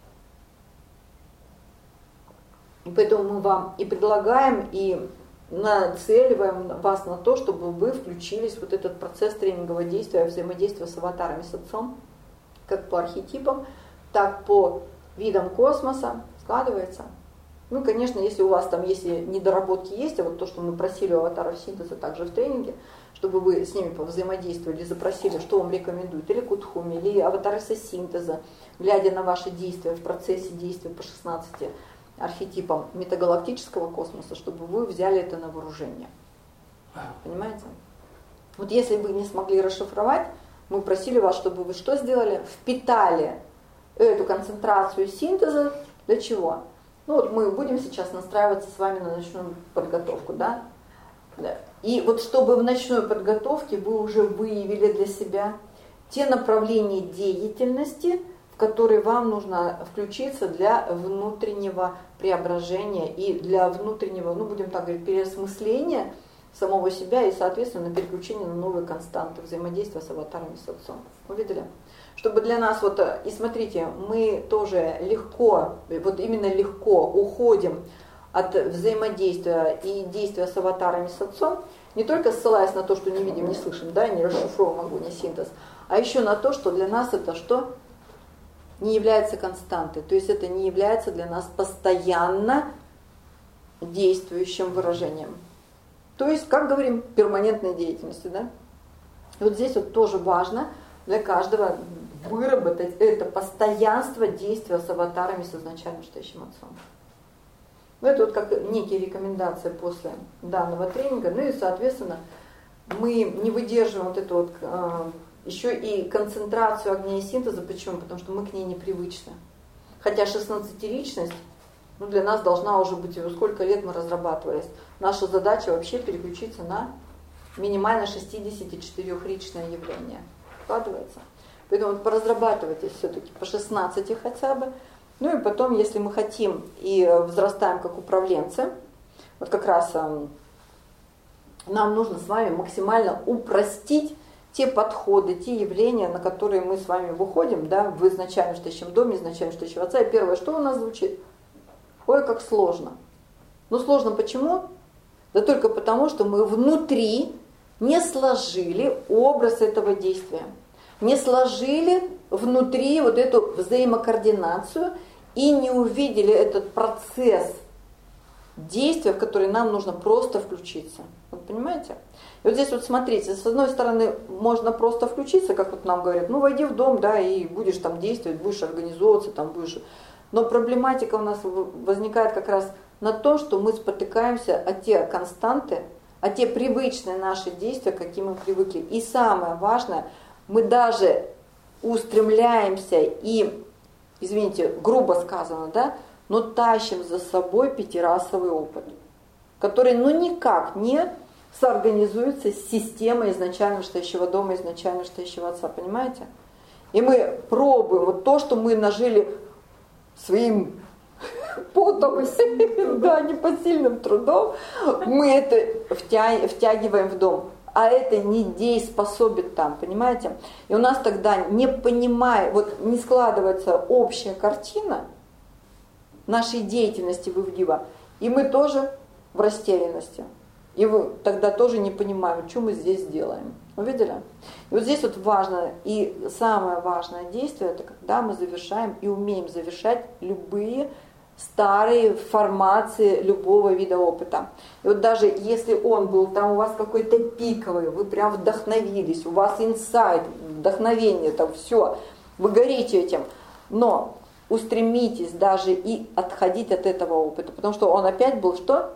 И поэтому мы вам и предлагаем, и нацеливаем вас на то, чтобы вы включились в вот этот процесс тренингового действия, взаимодействия с аватарами, с отцом, как по архетипам, так по видам космоса складывается. Ну, конечно, если у вас там, если недоработки есть, а вот то, что мы просили у аватаров синтеза также в тренинге, чтобы вы с ними повзаимодействовали, запросили, что вам рекомендуют, или Кутхуми, или аватары синтеза, глядя на ваши действия в процессе действия по шестнадцати архетипам метагалактического космоса, чтобы вы взяли это на вооружение. Понимаете? Вот если вы не смогли расшифровать, мы просили вас, чтобы вы что сделали? Впитали эту концентрацию синтеза для чего? Ну вот мы будем сейчас настраиваться с вами на ночную подготовку, да? Да. И вот чтобы в ночной подготовке вы уже выявили для себя те направления деятельности, в которые вам нужно включиться для внутреннего преображения и для внутреннего, ну будем так говорить, переосмысления самого себя и, соответственно, переключения на новые константы взаимодействия с аватарами, с отцом. Увидели? Чтобы для нас вот, и смотрите, мы тоже легко, вот именно легко уходим от взаимодействия и действия с аватарами, с отцом, не только ссылаясь на то, что не видим, не слышим, да, не расшифровываем огонь и синтез, а еще на то, что для нас это что? Не является константой, то есть это не является для нас постоянно действующим выражением. То есть, как говорим, перманентной деятельности, да? И вот здесь вот тоже важно для каждого выработать это постоянство действия с аватарами, с изначальным стоящим отцом. Ну, это вот как некие рекомендации после данного тренинга. Ну и, соответственно, мы не выдерживаем вот эту вот э, еще и концентрацию огня и синтеза. Почему? Потому что мы к ней непривычны. Хотя шестнадцатиричность, ну, для нас должна уже быть, сколько лет мы разрабатывались. Наша задача вообще переключиться на минимально шестидесятичетырёхричное явление. Вкладывается. Поэтому вот поразрабатывайте все-таки по шестнадцати хотя бы. Ну и потом, если мы хотим и взрастаем как управленцы, вот как раз э, нам нужно с вами максимально упростить те подходы, те явления, на которые мы с вами выходим, да, в изначально стоящем доме, изначально стоящего отца. И первое, что у нас звучит? Ой, как сложно. Ну сложно почему? Да только потому, что мы внутри не сложили образ этого действия. Не сложили внутри вот эту взаимокоординацию и не увидели этот процесс действия, в который нам нужно просто включиться. Вот понимаете? И вот здесь вот смотрите, с одной стороны можно просто включиться, как вот нам говорят, ну войди в дом, да, и будешь там действовать, будешь организовываться, там будешь. Но проблематика у нас возникает как раз на том, что мы спотыкаемся о те константы, о те привычные наши действия, какие мы привыкли. И самое важное, мы даже устремляемся и, извините, грубо сказано, да, но тащим за собой пятирасовый опыт, который ну никак не соорганизуется с системой изначально стоящего дома, изначально стоящего отца, понимаете? И мы пробуем вот то, что мы нажили своим потом, да, непосильным трудом, мы это втягиваем в дом. А это не дееспособит там, понимаете? И у нас тогда не понимая, вот не складывается общая картина нашей деятельности в Ивгива, и мы тоже в растерянности. И вы тогда тоже не понимаем, что мы здесь делаем. Увидели? И вот здесь вот важно, и самое важное действие, это когда мы завершаем и умеем завершать любые старые формации любого вида опыта. И вот даже если он был там у вас какой-то пиковый, вы прям вдохновились, у вас инсайт, вдохновение, там все, вы горите этим, но устремитесь даже и отходить от этого опыта, потому что он опять был что?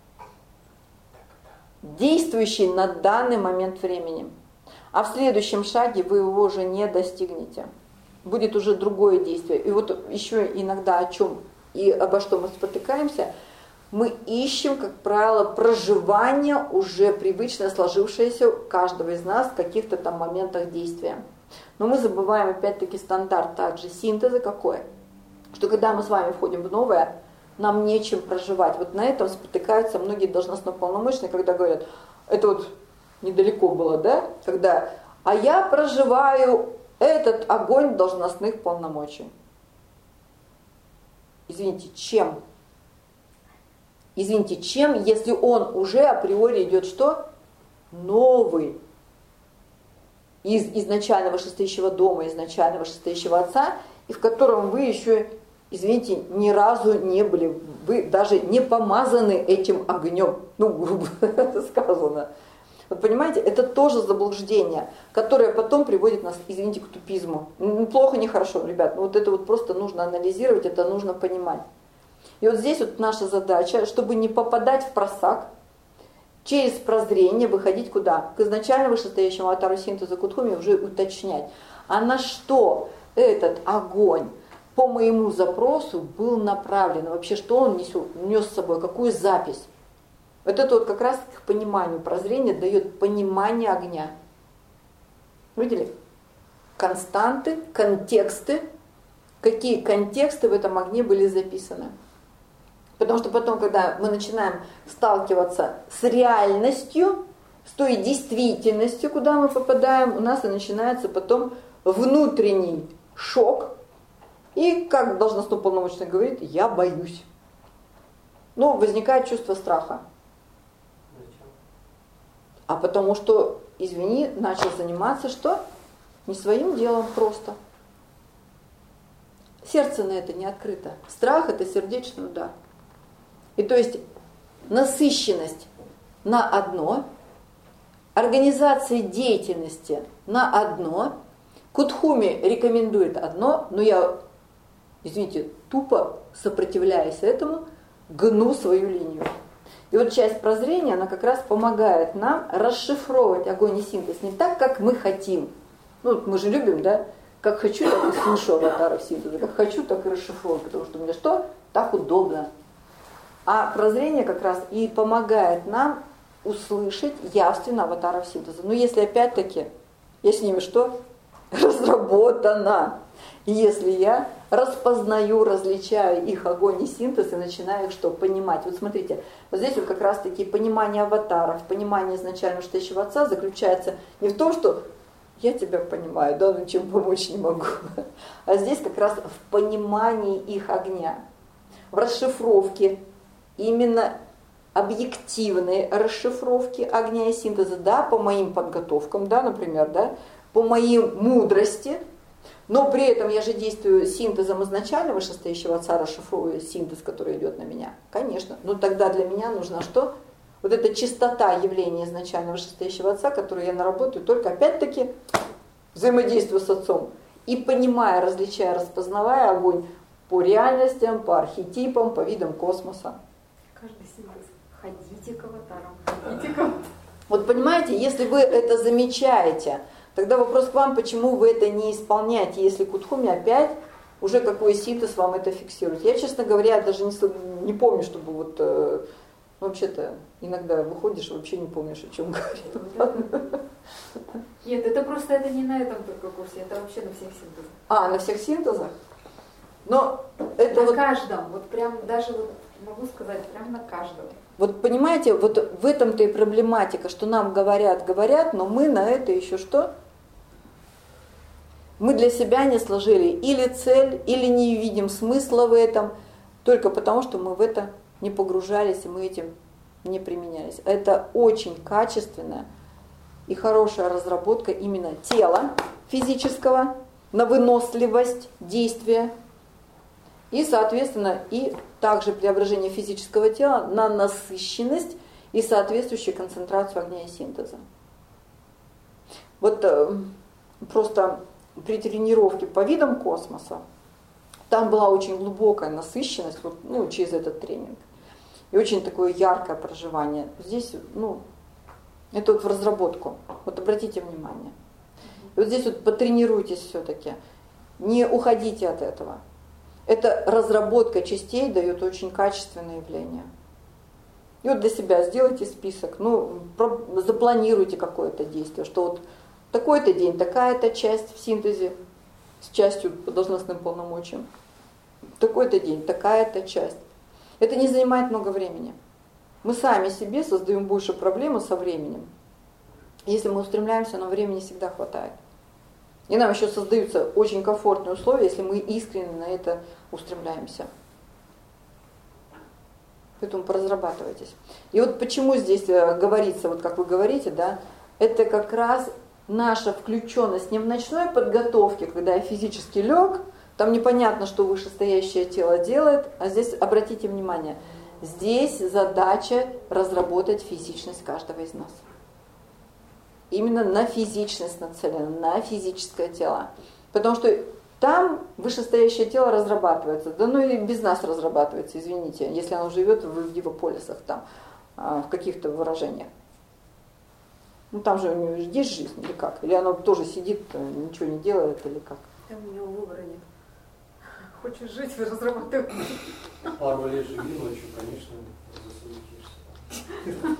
Действующий на данный момент времени. А в следующем шаге вы его уже не достигнете. Будет уже другое действие. И вот еще иногда о чем и обо что мы спотыкаемся, мы ищем, как правило, проживание уже привычно сложившееся у каждого из нас в каких-то там моментах действия. Но мы забываем опять-таки стандарт также синтеза какой, что когда мы с вами входим в новое, нам нечем проживать. Вот на этом спотыкаются многие должностно-полномочные, когда говорят, это вот недалеко было, да, когда, а я проживаю этот огонь должностных полномочий. Извините, чем? Извините, чем, если он уже априори идет что? Новый. Из изначального шестеющего дома, изначального шестеющего отца, и в котором вы еще, извините, ни разу не были, вы даже не помазаны этим огнем, ну, грубо сказано. Вот понимаете, это тоже заблуждение, которое потом приводит нас, извините, к тупизму. Плохо, нехорошо, ребят, но вот это вот просто нужно анализировать, это нужно понимать. И вот здесь вот наша задача, чтобы не попадать в просак, через прозрение выходить куда? К изначально вышестоящему аватару синтеза Кудхуми уже уточнять. А на что этот огонь по моему запросу был направлен? Вообще, что он несет, нес с собой, какую запись? Вот это вот как раз к пониманию прозрения дает понимание огня. Видели? Константы, контексты. Какие контексты в этом огне были записаны? Потому что потом, когда мы начинаем сталкиваться с реальностью, с той действительностью, куда мы попадаем, у нас и начинается потом внутренний шок. И, как должностной полномочный говорит, я боюсь. Ну, возникает чувство страха. А потому что, извини, начал заниматься что? Не своим делом просто. Сердце на это не открыто. Страх – это сердечный удар. И то есть насыщенность на одно, организация деятельности на одно, Кудхуми рекомендует одно, но я, извините, тупо сопротивляясь этому, гну свою линию. И вот часть прозрения, она как раз помогает нам расшифровывать огонь и синтез не так, как мы хотим. Ну, мы же любим, да? Как хочу, так и слышу аватаров синтеза. Как хочу, так и расшифрую, потому что мне что? Так удобно. А прозрение как раз и помогает нам услышать явственно аватаров синтеза. Но если опять-таки, я с ними что? Разработана. И если я распознаю, различаю их огонь и синтез и начинаю их что? Понимать. Вот смотрите, вот здесь вот как раз таки понимание аватаров, понимание изначально шестеющего отца заключается не в том, что я тебя понимаю, да, но чем помочь не могу. А здесь как раз в понимании их огня, в расшифровке, именно объективной расшифровки огня и синтеза, да, по моим подготовкам, да, например, да, по моей мудрости, но при этом я же действую синтезом изначального вышестоящего отца, расшифровывая синтез, который идет на меня. Конечно, но тогда для меня нужно что? Вот эта чистота явления изначального вышестоящего отца, которую я наработаю только опять-таки взаимодействую с отцом. И понимая, различая, распознавая огонь по реальностям, по архетипам, по видам космоса. Каждый синтез. Ходите к аватарам, ходите к аватарам. Вот понимаете, если вы это замечаете, тогда вопрос к вам, почему вы это не исполняете, если Кудхуми опять уже какой синтез вам это фиксирует. Я, честно говоря, даже не, не помню, чтобы вот... Э, вообще-то иногда выходишь и вообще не помнишь, о чем говорил. Нет, это просто это не на этом только курсе, это вообще на всех синтезах. А, на всех синтезах? Но это на вот... каждом, вот прям даже вот могу сказать, прям на каждом. Вот понимаете, вот в этом-то и проблематика, что нам говорят, говорят, но мы на это еще что? Мы для себя не сложили или цель, или не видим смысла в этом, только потому, что мы в это не погружались, и мы этим не применялись. Это очень качественная и хорошая разработка именно тела физического на выносливость действия и, соответственно, и также преображение физического тела на насыщенность и соответствующую концентрацию огня и синтеза. Вот э, просто при тренировке по видам космоса Там была очень глубокая насыщенность, вот, ну, через этот тренинг. И очень такое яркое проживание. Здесь, ну, это вот в разработку. Вот обратите внимание. И вот здесь вот потренируйтесь все-таки. Не уходите от этого. Эта разработка частей дает очень качественное явление. И вот для себя сделайте список, ну, запланируйте какое-то действие, что вот такой-то день, такая-то часть в синтезе с частью по должностным полномочиям. Такой-то день, такая-то часть. Это не занимает много времени. Мы сами себе создаем больше проблемы со временем. Если мы устремляемся, но времени всегда хватает. И нам еще создаются очень комфортные условия, если мы искренне на это устремляемся. Поэтому поразрабатывайтесь. И вот почему здесь говорится, вот как вы говорите, да, это как раз наша включенность не в ночной подготовке, когда я физически лег, там непонятно, что вышестоящее тело делает, а здесь, обратите внимание, здесь задача разработать физичность каждого из нас. Именно на физичность нацелена, на физическое тело. Потому что там вышестоящее тело разрабатывается. Да ну и без нас разрабатывается, извините, если оно живет в дивополисах, там, в каких-то выражениях. Ну там же у него есть жизнь или как? Или оно тоже сидит, ничего не делает или как? Там у него выбора нет. Хочешь жить, разрабатывай. Пару лет живи ночью, конечно, засуетишься.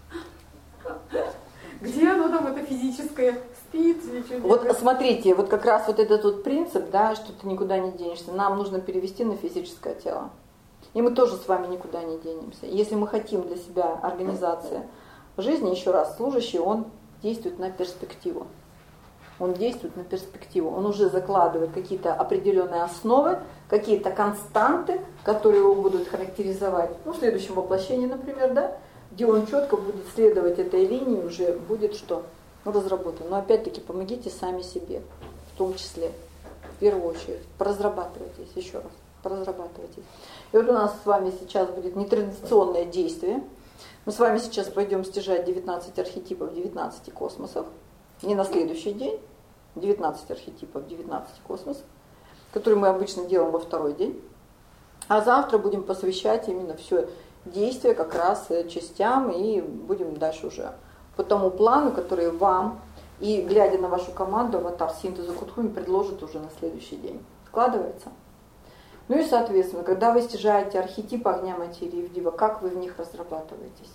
Где оно там, это физическое? Спит, ничего не Вот делает. смотрите, вот как раз вот этот вот принцип, да, что ты никуда не денешься, нам нужно перевести на физическое тело. И мы тоже с вами никуда не денемся. Если мы хотим для себя организации жизни, еще раз, служащий, он действует на перспективу. Он действует на перспективу. Он уже закладывает какие-то определенные основы, какие-то константы, которые его будут характеризовать. Ну, в следующем воплощении, например, да, где он четко будет следовать этой линии, уже будет что? Ну, разработан. Но опять-таки помогите сами себе, в том числе, в первую очередь. Поразрабатывайтесь, еще раз, поразрабатывайтесь. И вот у нас с вами сейчас будет нетрадиционное действие. Мы с вами сейчас пойдем стяжать девятнадцать архетипов девятнадцати космосов. Не на следующий день, девятнадцать архетипов девятнадцати космосов, которые мы обычно делаем во второй день. А завтра будем посвящать именно все действие как раз частям и будем дальше уже по тому плану, который вам и глядя на вашу команду аватар синтеза Кутхуми предложит уже на следующий день. Складывается? Ну и соответственно, когда вы стяжаете архетип огня, материи в Дива, как вы в них разрабатываетесь?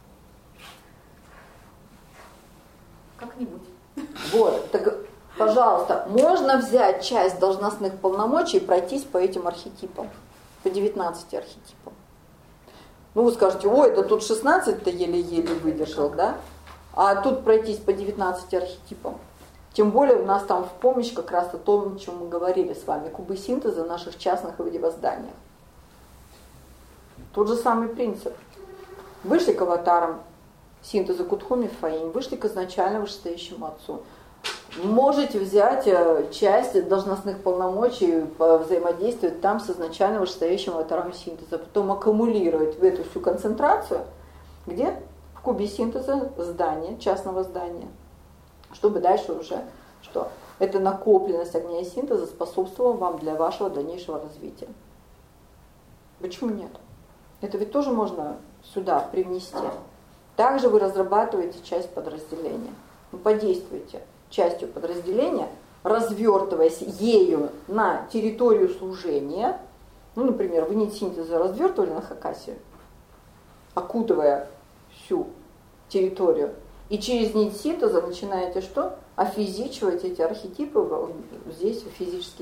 Как-нибудь. Вот, так, пожалуйста, можно взять часть должностных полномочий и пройтись по этим архетипам, по девятнадцати архетипам. Ну вы скажете, ой, да тут шестнадцать-то еле-еле выдержал, да? А тут пройтись по девятнадцати архетипам. Тем более у нас там в помощь как раз о том, о чем мы говорили с вами, кубы синтеза в наших частных авиавозданиях. Тот же самый принцип. Вышли к аватарам синтеза Кутхуми в Фаинь, вышли к изначально вышестоящему отцу. Можете взять часть должностных полномочий, взаимодействовать там с изначально вышестоящим аватаром синтеза, потом аккумулировать в эту всю концентрацию, где? В кубе синтеза здания, частного здания, чтобы дальше уже что? Эта накопленность огня и синтеза способствовала вам для вашего дальнейшего развития. Почему нет? Это ведь тоже можно сюда привнести. Также вы разрабатываете часть подразделения. Вы подействуете частью подразделения, развертываясь ею на территорию служения. Ну, например, вы нить синтеза развертывали на Хакасию, окутывая всю территорию. И через нить синтеза начинаете что? Офизичивать эти архетипы здесь физически.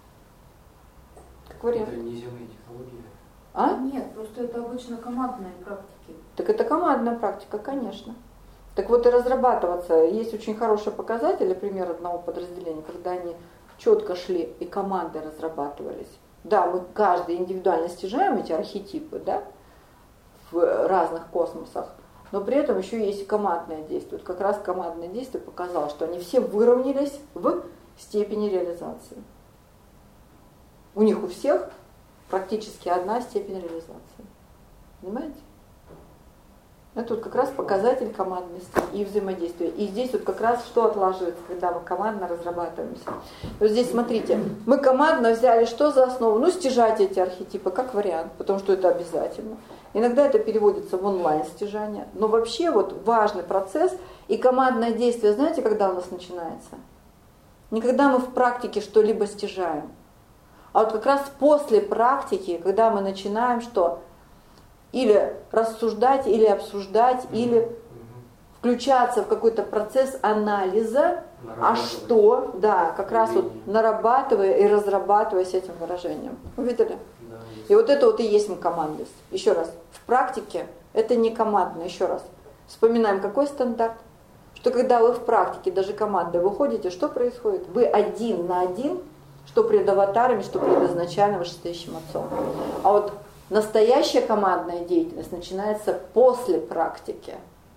Как вариант. Это неземные технологии. А? Нет, просто это обычно командные практики. Так это командная практика, конечно. Так вот и разрабатываться. Есть очень хорошие показатели, пример одного подразделения, когда они четко шли и команды разрабатывались. Да, мы каждый индивидуально стяжаем эти архетипы, да, в разных космосах, но при этом еще есть и командное действие. Вот как раз командное действие показало, что они все выровнялись в степени реализации. У них у всех практически одна степень реализации. Понимаете? Это вот как раз показатель командности и взаимодействия. И здесь вот как раз что отложится, когда мы командно разрабатываемся. Вот здесь смотрите, мы командно взяли что за основу? Ну, стяжать эти архетипы как вариант, потому что это обязательно. Иногда это переводится в онлайн стяжание. Но вообще вот важный процесс и командное действие, знаете, когда у нас начинается? Не когда мы в практике что-либо стяжаем, а вот как раз после практики, когда мы начинаем что? Или рассуждать, или обсуждать, mm-hmm. или включаться в какой-то процесс анализа, а что, да, как раз вот нарабатывая и разрабатываясь этим выражением. Увидели? Да, и вот это вот и есть командность. Еще раз, в практике это не командно, еще раз. Вспоминаем, какой стандарт? Что когда вы в практике, даже командой выходите, что происходит? Вы один на один, что пред аватарами, что пред изначально вышестоящим отцом. А вот настоящая командная деятельность начинается после практики.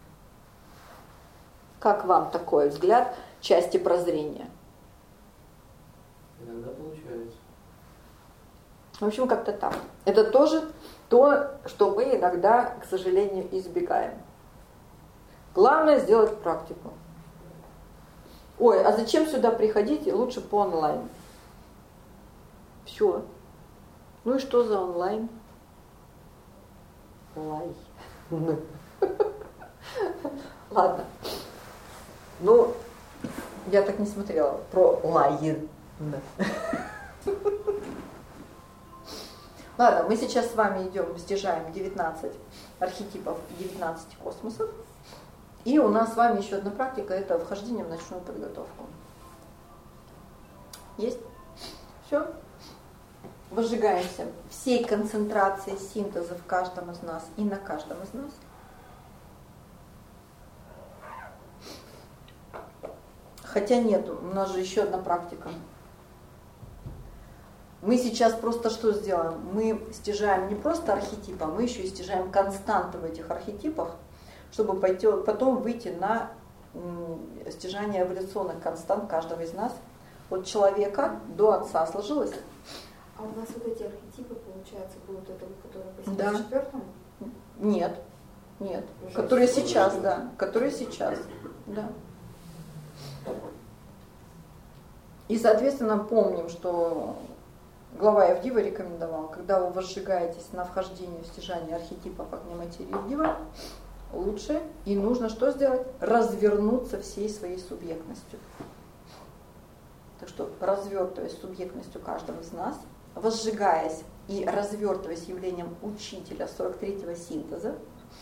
Как вам такой взгляд части прозрения? Иногда получается. В общем, как-то так. Это тоже то, что мы иногда, к сожалению, избегаем. Главное сделать практику. Ой, а зачем сюда приходить? Лучше по онлайн. Все. Ну и что за онлайн? Лай. Ладно. Ну, я так не смотрела про лай. Ладно, мы сейчас с вами идем, стяжаем девятнадцать архетипов девятнадцати космосов. И у нас с вами еще одна практика, это вхождение в ночную подготовку. Есть? Все? Возжигаемся всей концентрацией синтеза в каждом из нас и на каждом из нас. Хотя нет, у нас же еще одна практика. Мы сейчас просто что сделаем? Мы стяжаем не просто архетипы, а мы еще и стяжаем константы в этих архетипах, чтобы пойти, потом выйти на стяжание эволюционных констант каждого из нас. От человека до отца сложилось? А у нас вот эти архетипы, получается, будут это, которые по семьдесят четвёртому? Да. Нет, нет. Уже которые сейчас, уже. да. Которые сейчас, да. И, соответственно, помним, что глава Евдива рекомендовал, когда вы возжигаетесь на вхождение в стяжание архетипов огня материи Евдива, лучше и нужно что сделать? Развернуться всей своей субъектностью. Так что, развертываясь субъектностью каждого из нас, возжигаясь и развертываясь явлением учителя сорок третьего синтеза,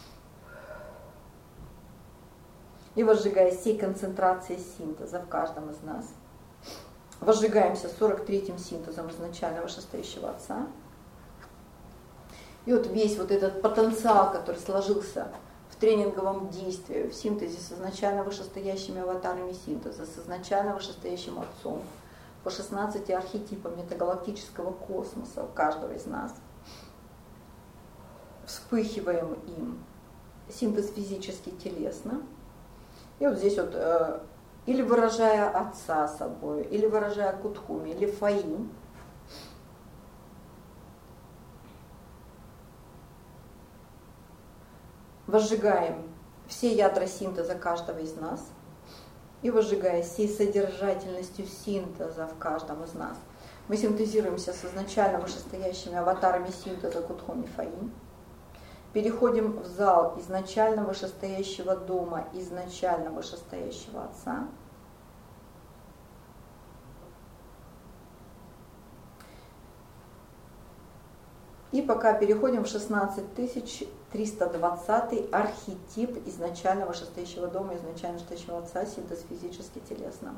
и возжигаясь всей концентрацией синтеза в каждом из нас, возжигаемся сорок третьим синтезом изначально вышестоящего Отца. И вот весь вот этот потенциал, который сложился в тренинговом действии, в синтезе с изначально вышестоящими аватарами синтеза, с изначально вышестоящим Отцом, по шестнадцати архетипам метагалактического космоса у каждого из нас, вспыхиваем им синтез физически телесно. И вот здесь вот э, или выражая Отца собой, или выражая Кутхуми, или Фаин, возжигаем все ядра синтеза каждого из нас и возжигая всей содержательностью синтеза в каждом из нас. Мы синтезируемся с изначально вышестоящими аватарами синтеза Кутхуми Фаин. Переходим в зал изначально вышестоящего дома, изначально вышестоящего Отца. И пока переходим в шестнадцать тысяч триста двадцатый архетип изначально вышестоящего дома, изначально вышестоящего Отца, синтез физически телесно.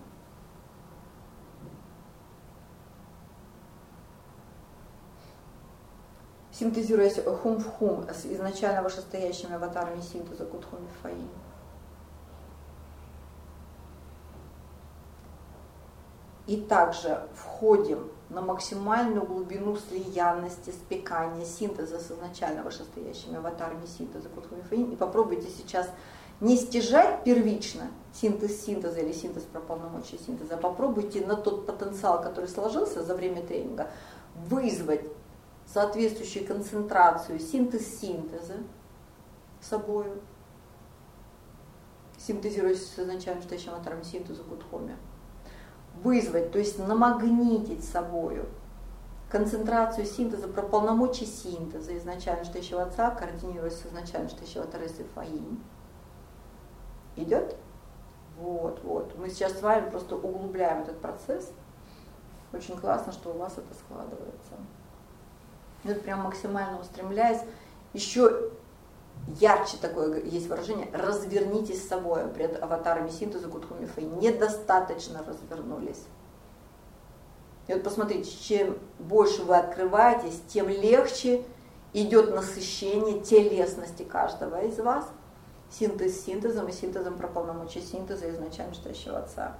Синтезируясь хум в хум с изначально вышестоящими аватарами синтеза Кутхуми Фаин. И также входим на максимальную глубину слиянности, спекания, синтеза с изначально вышестоящими аватарами синтеза Кутхуми Фаин. И попробуйте сейчас не стяжать первично синтез синтеза или синтез про полномочия синтеза, а попробуйте на тот потенциал, который сложился за время тренинга, вызвать соответствующую концентрацию, синтез синтеза собою, синтезируясь с изначально стоящим аватаром синтеза Гудхоми. Вызвать, то есть намагнитить собою концентрацию синтеза, про полномочия синтеза изначально стоящего отца, координируясь с изначально стоящего Терезы Фаинь. Идет? Вот, вот. Мы сейчас с вами просто углубляем этот процесс. Очень классно, что у вас это складывается. Это прям максимально устремляясь. Еще ярче такое есть выражение: развернитесь с собой пред аватарами синтеза Гудхоми Фаинь. Недостаточно развернулись. И вот посмотрите, чем больше вы открываетесь, тем легче идет насыщение телесности каждого из вас. Синтез синтезом и синтезом про полномочия синтеза изначально стоящего отца.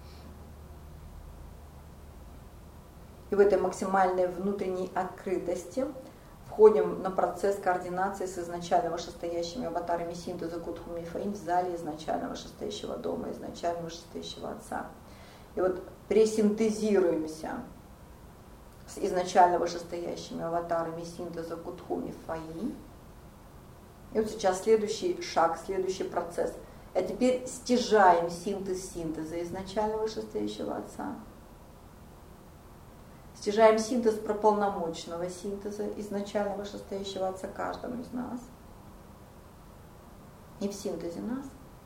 И в этой максимальной внутренней открытости входим на процесс координации с изначально вышестоящими аватарами синтеза Гудхоми Фаинь в зале изначально вышестоящего дома, изначально вышестоящего отца. И вот пресинтезируемся с изначально вышестоящими аватарами синтеза Гудхоми Фаинь. И вот сейчас следующий шаг, следующий процесс. А теперь стяжаем синтез синтеза изначально вышестоящего отца. Стяжаем синтез прополномочного синтеза изначально вышестоящего отца каждому из нас. И в синтезе нас.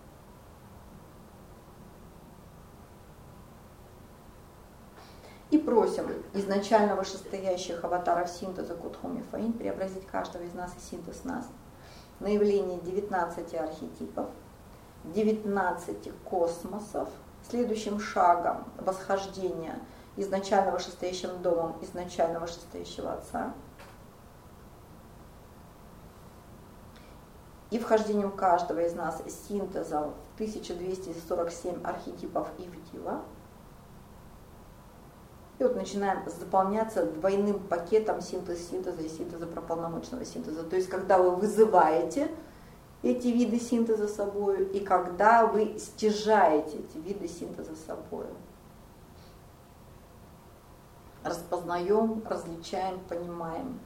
И просим изначально вышестоящих аватаров синтеза Гудхоми Фаинь преобразить каждого из нас и синтез нас на явление девятнадцати архетипов, девятнадцати космосов. Следующим шагом восхождения изначально вышестоящим домом изначально вышестоящего отца и вхождением каждого из нас синтезом в тысяча двести сорок семь архетипов Ивдива. И вот начинаем заполняться двойным пакетом синтеза синтеза и синтеза прополномочного синтеза. То есть когда вы вызываете эти виды синтеза собою и когда вы стяжаете эти виды синтеза собою. Распознаем, различаем, понимаем.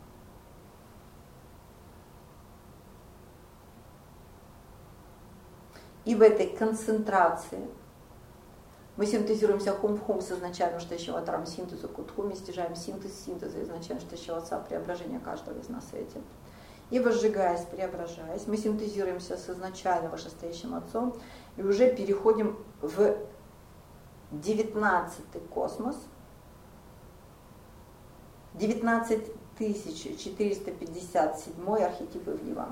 И в этой концентрации мы синтезируемся хум в хум с изначально стоящего аватаром синтеза Гудхоми, стяжаем синтез синтеза изначально стоящего отца, преображение каждого из нас этим. И возжигаясь, преображаясь, мы синтезируемся с изначально вышестоящим отцом и уже переходим в девятнадцатый космос, девятнадцать тысяч четыреста пятьдесят седьмой архетип Ивлива.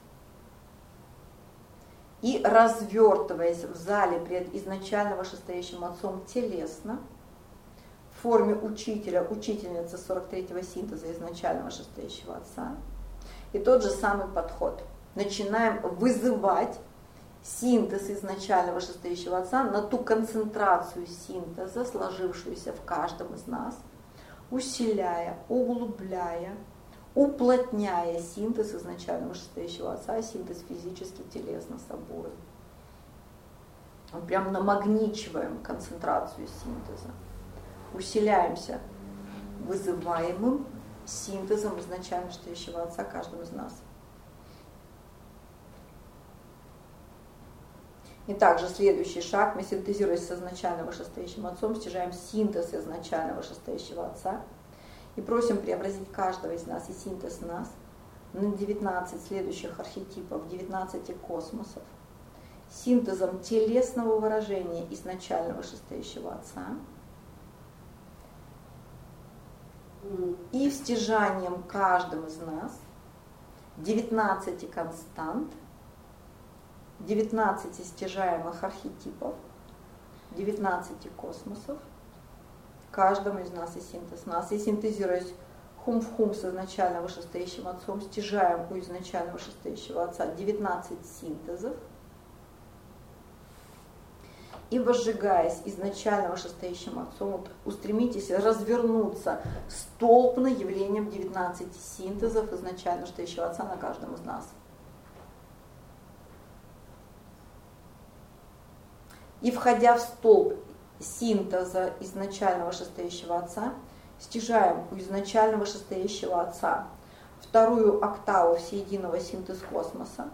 И развертываясь в зале пред изначально вышестоящим отцом телесно, в форме учителя, учительницы сорок третьего синтеза изначально вышестоящего отца, и тот же самый подход. Начинаем вызывать синтез изначально вышестоящего отца на ту концентрацию синтеза, сложившуюся в каждом из нас, усиляя, углубляя, уплотняя синтез изначально вышестоящего отца, синтез физически, телесно, собой. Мы прям намагничиваем концентрацию синтеза. Усиляемся вызываемым синтезом изначально стоящего отца каждому из нас. И также следующий шаг. Мы, синтезируясь с изначально вышестоящим отцом, стяжаем синтез изначально вышестоящего отца и просим преобразить каждого из нас и синтез нас на девятнадцать следующих архетипов, девятнадцати космосов, синтезом телесного выражения изначально вышестоящего отца и стяжанием каждым из нас девятнадцати констант, девятнадцати стяжаемых архетипов, девятнадцати космосов, каждому из нас и синтез нас. И синтезируясь хум в хум с изначально вышестоящим отцом, стяжаем у изначально вышестоящего отца девятнадцать синтезов. И возжигаясь изначально вышестоящим отцом, вот устремитесь развернуться столпно явлением девятнадцати синтезов изначально вышестоящего отца на каждом из нас. И входя в столб синтеза изначально вышестоящего отца, стяжаем у изначально вышестоящего отца вторую октаву всеединого синтез космоса,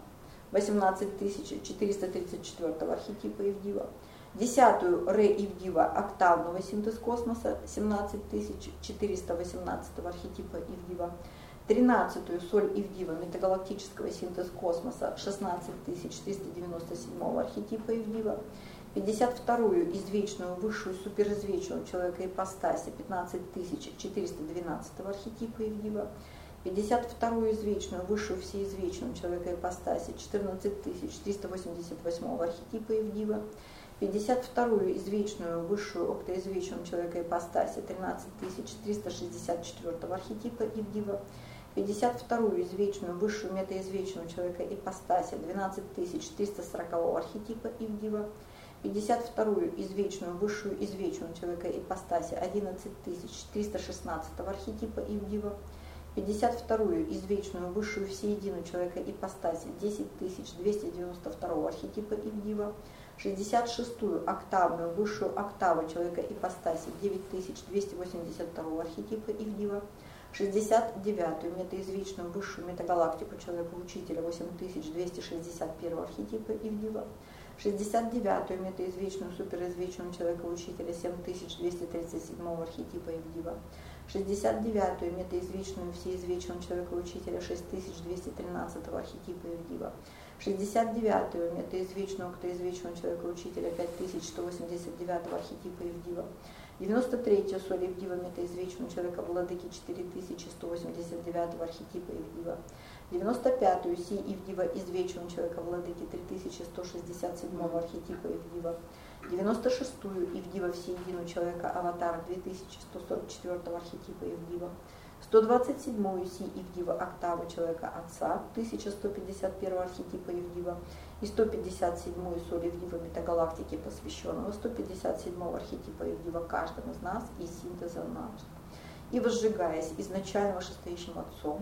восемнадцать тысяч четыреста тридцать четвёртого архетипа Ивдива. Десятую Ре Ивдива октавного синтез космоса семнадцать тысяч четыреста восемнадцатого архетипа Ивдива. Тринадцатую Соль Ивдива метагалактического синтез космоса шестнадцать тысяч триста девяносто седьмого архетипа Ивдива. пятьдесят вторую извечную высшую суперизвечную человека ипостаси пятнадцать тысяч четыреста двенадцатого архетипа Ивдива. пятьдесят вторую извечную высшую всеизвечную человека ипостаси четырнадцать тысяч триста восемьдесят восьмого архетипа Ивдива. пятьдесят вторую извечную высшую октоизвечную человека ипостаси тринадцать тысяч триста шестьдесят четвёртого архетипа Ивдива. пятьдесят вторую извечную высшую метаизвечную человека ипостаси двенадцать тысяч триста сорокового архетипа Ивдива. пятьдесят вторую извечную высшую извечную человека ипостаси одиннадцать тысяч триста шестнадцатого архетипа Ивдива. пятьдесят вторую извечную высшую всеединую человека ипостаси десять тысяч двести девяносто второго архетипа Ивдива. шестьдесят шестую октавную высшую октаву человека ипостаси девять тысяч двести восемьдесят второго архетипа Ивдива. шестьдесят девятую метаизвечную высшую метагалактику человека учителя восемь тысяч двести шестьдесят первого архетипа Ивдива. шестьдесят девятую метаизвечную суперизвечную человека учителя семь тысяч двести тридцать седьмого архетипа Ивдива. шестьдесят девятую метаизвечную всеизвечную человека учителя шесть тысяч двести тринадцатого архетипа Ивдива. шестьдесят девятую метаизвечную октоизвечную человека учителя пять тысяч сто восемьдесят девятого архетипа Ивдива. девяносто третью Соль Ивдива метаизвечную человека владыки четыре тысячи сто восемьдесят девятого архетипа Ивдива. девяносто пятую Си Ивдива извечную человека владыки три тысячи сто шестьдесят седьмого архетипа Ивдива. девяносто шестую Ивдива всеединую человека аватара две тысячи сто сорок четвёртого архетипа Ивдива. сто двадцать седьмую Си Ивдива октаву человека Отца тысяча сто пятьдесят первого архетипа Ивдива. И сто пятьдесят седьмую Соль Ивдива метагалактики, посвященного сто пятьдесят седьмого архетипа Ивдива каждому из нас и синтеза наш. И возжигаясь изначально вышестоящим Отцом,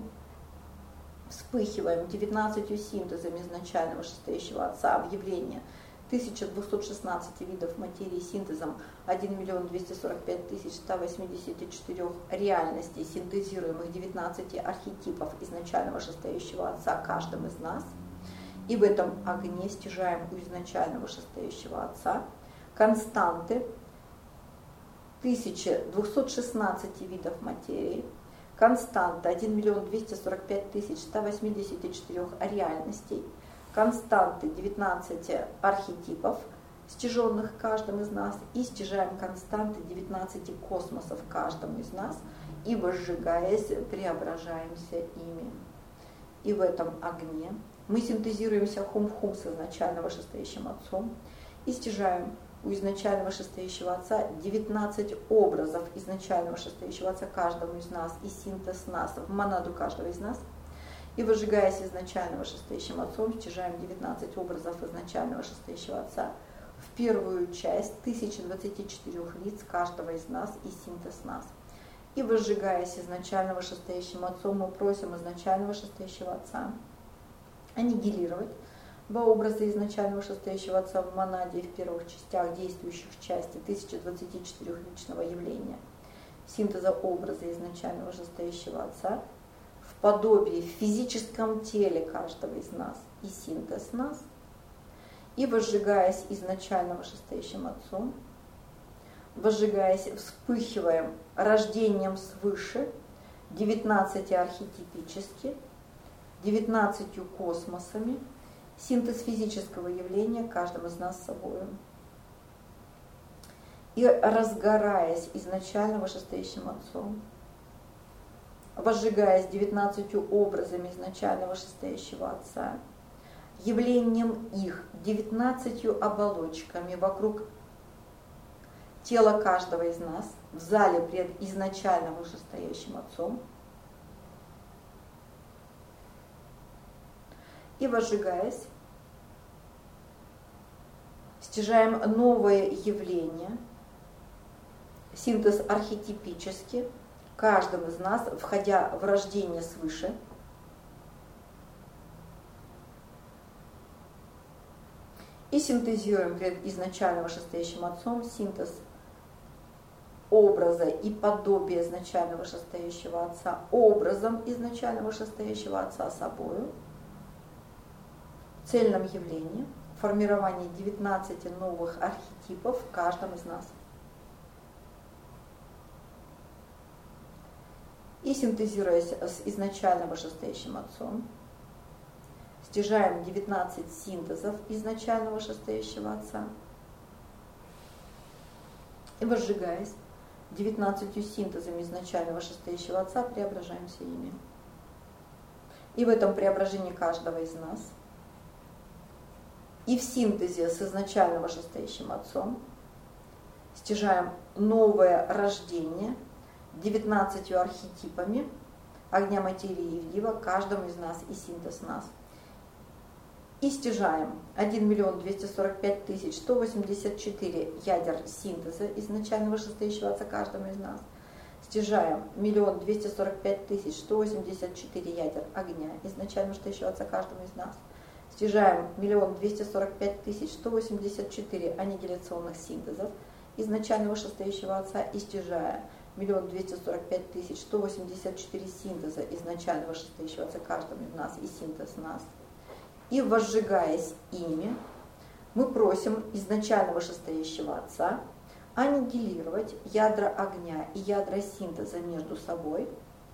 вспыхиваем девятнадцатью синтезами изначального вышестоящего Отца в явление тысяча двести шестнадцать видов материи синтезом один миллион двести сорок пять тысяч сто восемьдесят четыре реальностей, синтезируемых девятнадцати архетипов изначального вышестоящего Отца каждым из нас. И в этом огне стяжаем у изначального вышестоящего Отца константы тысяча двести шестнадцать видов материи, константа один миллион двести сорок пять тысяч сто восемьдесят четыре реальностей, константы девятнадцати архетипов, стяженных каждым из нас, и стяжаем константы девятнадцати космосов каждому из нас, и, возжигаясь, преображаемся ими. И в этом огне мы синтезируемся хум в хум с изначального вышестоящим Отцом и стяжаем у изначального вышестоящего Отца девятнадцать образов изначального вышестоящего Отца каждому из нас и синтез нас в монаду каждого из нас. И, возжигаясь изначального вышестоящим Отцом, стяжаем девятнадцать образов изначального вышестоящего Отца в первую часть тысячи двадцати четырёх лиц каждого из нас и синтез нас. И, возжигаясь изначального вышестоящим Отцом, мы просим изначального вышестоящего Отца аннигилировать два образа изначального вышестоящего Отца в монаде в первых частях действующих части тысячи двадцати четырёх личного явления, синтеза образа изначального вышестоящего Отца в подобии в физическом теле каждого из нас и синтез нас. И, возжигаясь изначальным вышестоящим Отцом, возжигаясь, вспыхиваем рождением свыше девятнадцати архетипически, девятнадцатью космосами, синтез физического явления каждым из нас с собой. И, разгораясь изначально вышестоящим Отцом, возжигаясь девятнадцатью образами изначально вышестоящего Отца, явлением их девятнадцатью оболочками вокруг тела каждого из нас в зале пред изначально вышестоящим Отцом, и, возжигаясь, стяжаем новое явление, синтез архетипически, каждым из нас, входя в рождение свыше, и синтезируем перед изначально вышестоящим Отцом синтез образа и подобия изначально вышестоящего Отца образом изначально вышестоящего Отца собою, цельном явлении, формировании девятнадцати новых архетипов в каждом из нас. И синтезируясь с изначально вышестоящим Отцом, стяжаем девятнадцать синтезов изначально вышестоящего Отца и, возжигаясь девятнадцатью синтезами изначально вышестоящего Отца, преображаемся ими. И в этом преображении каждого из нас, и в синтезе с изначально вышестоящим Отцом, стяжаем новое рождение девятнадцатью архетипами огня, материи и дива, каждому из нас и синтез нас. И стяжаем один миллион двести сорок пять тысяч сто восемьдесят четыре ядер синтеза изначально вышестоящего Отца каждому из нас. Стяжаем миллион двести сорок пять тысяч сто восемьдесят четыре ядер огня изначально вышестоящего Отца каждому из нас. Стяжаем миллион двести сорок пять тысяч сто восемьдесят четыре аннигиляционных синтезов изначально вышестоящего Отца и стяжая миллион двести сорок пять тысяч сто восемьдесят четыре синтеза изначально вышестоящего Отца каждому из нас и синтез нас. И возжигаясь ими, мы просим изначально вышестоящего Отца аннигилировать ядра огня и ядра синтеза между собой.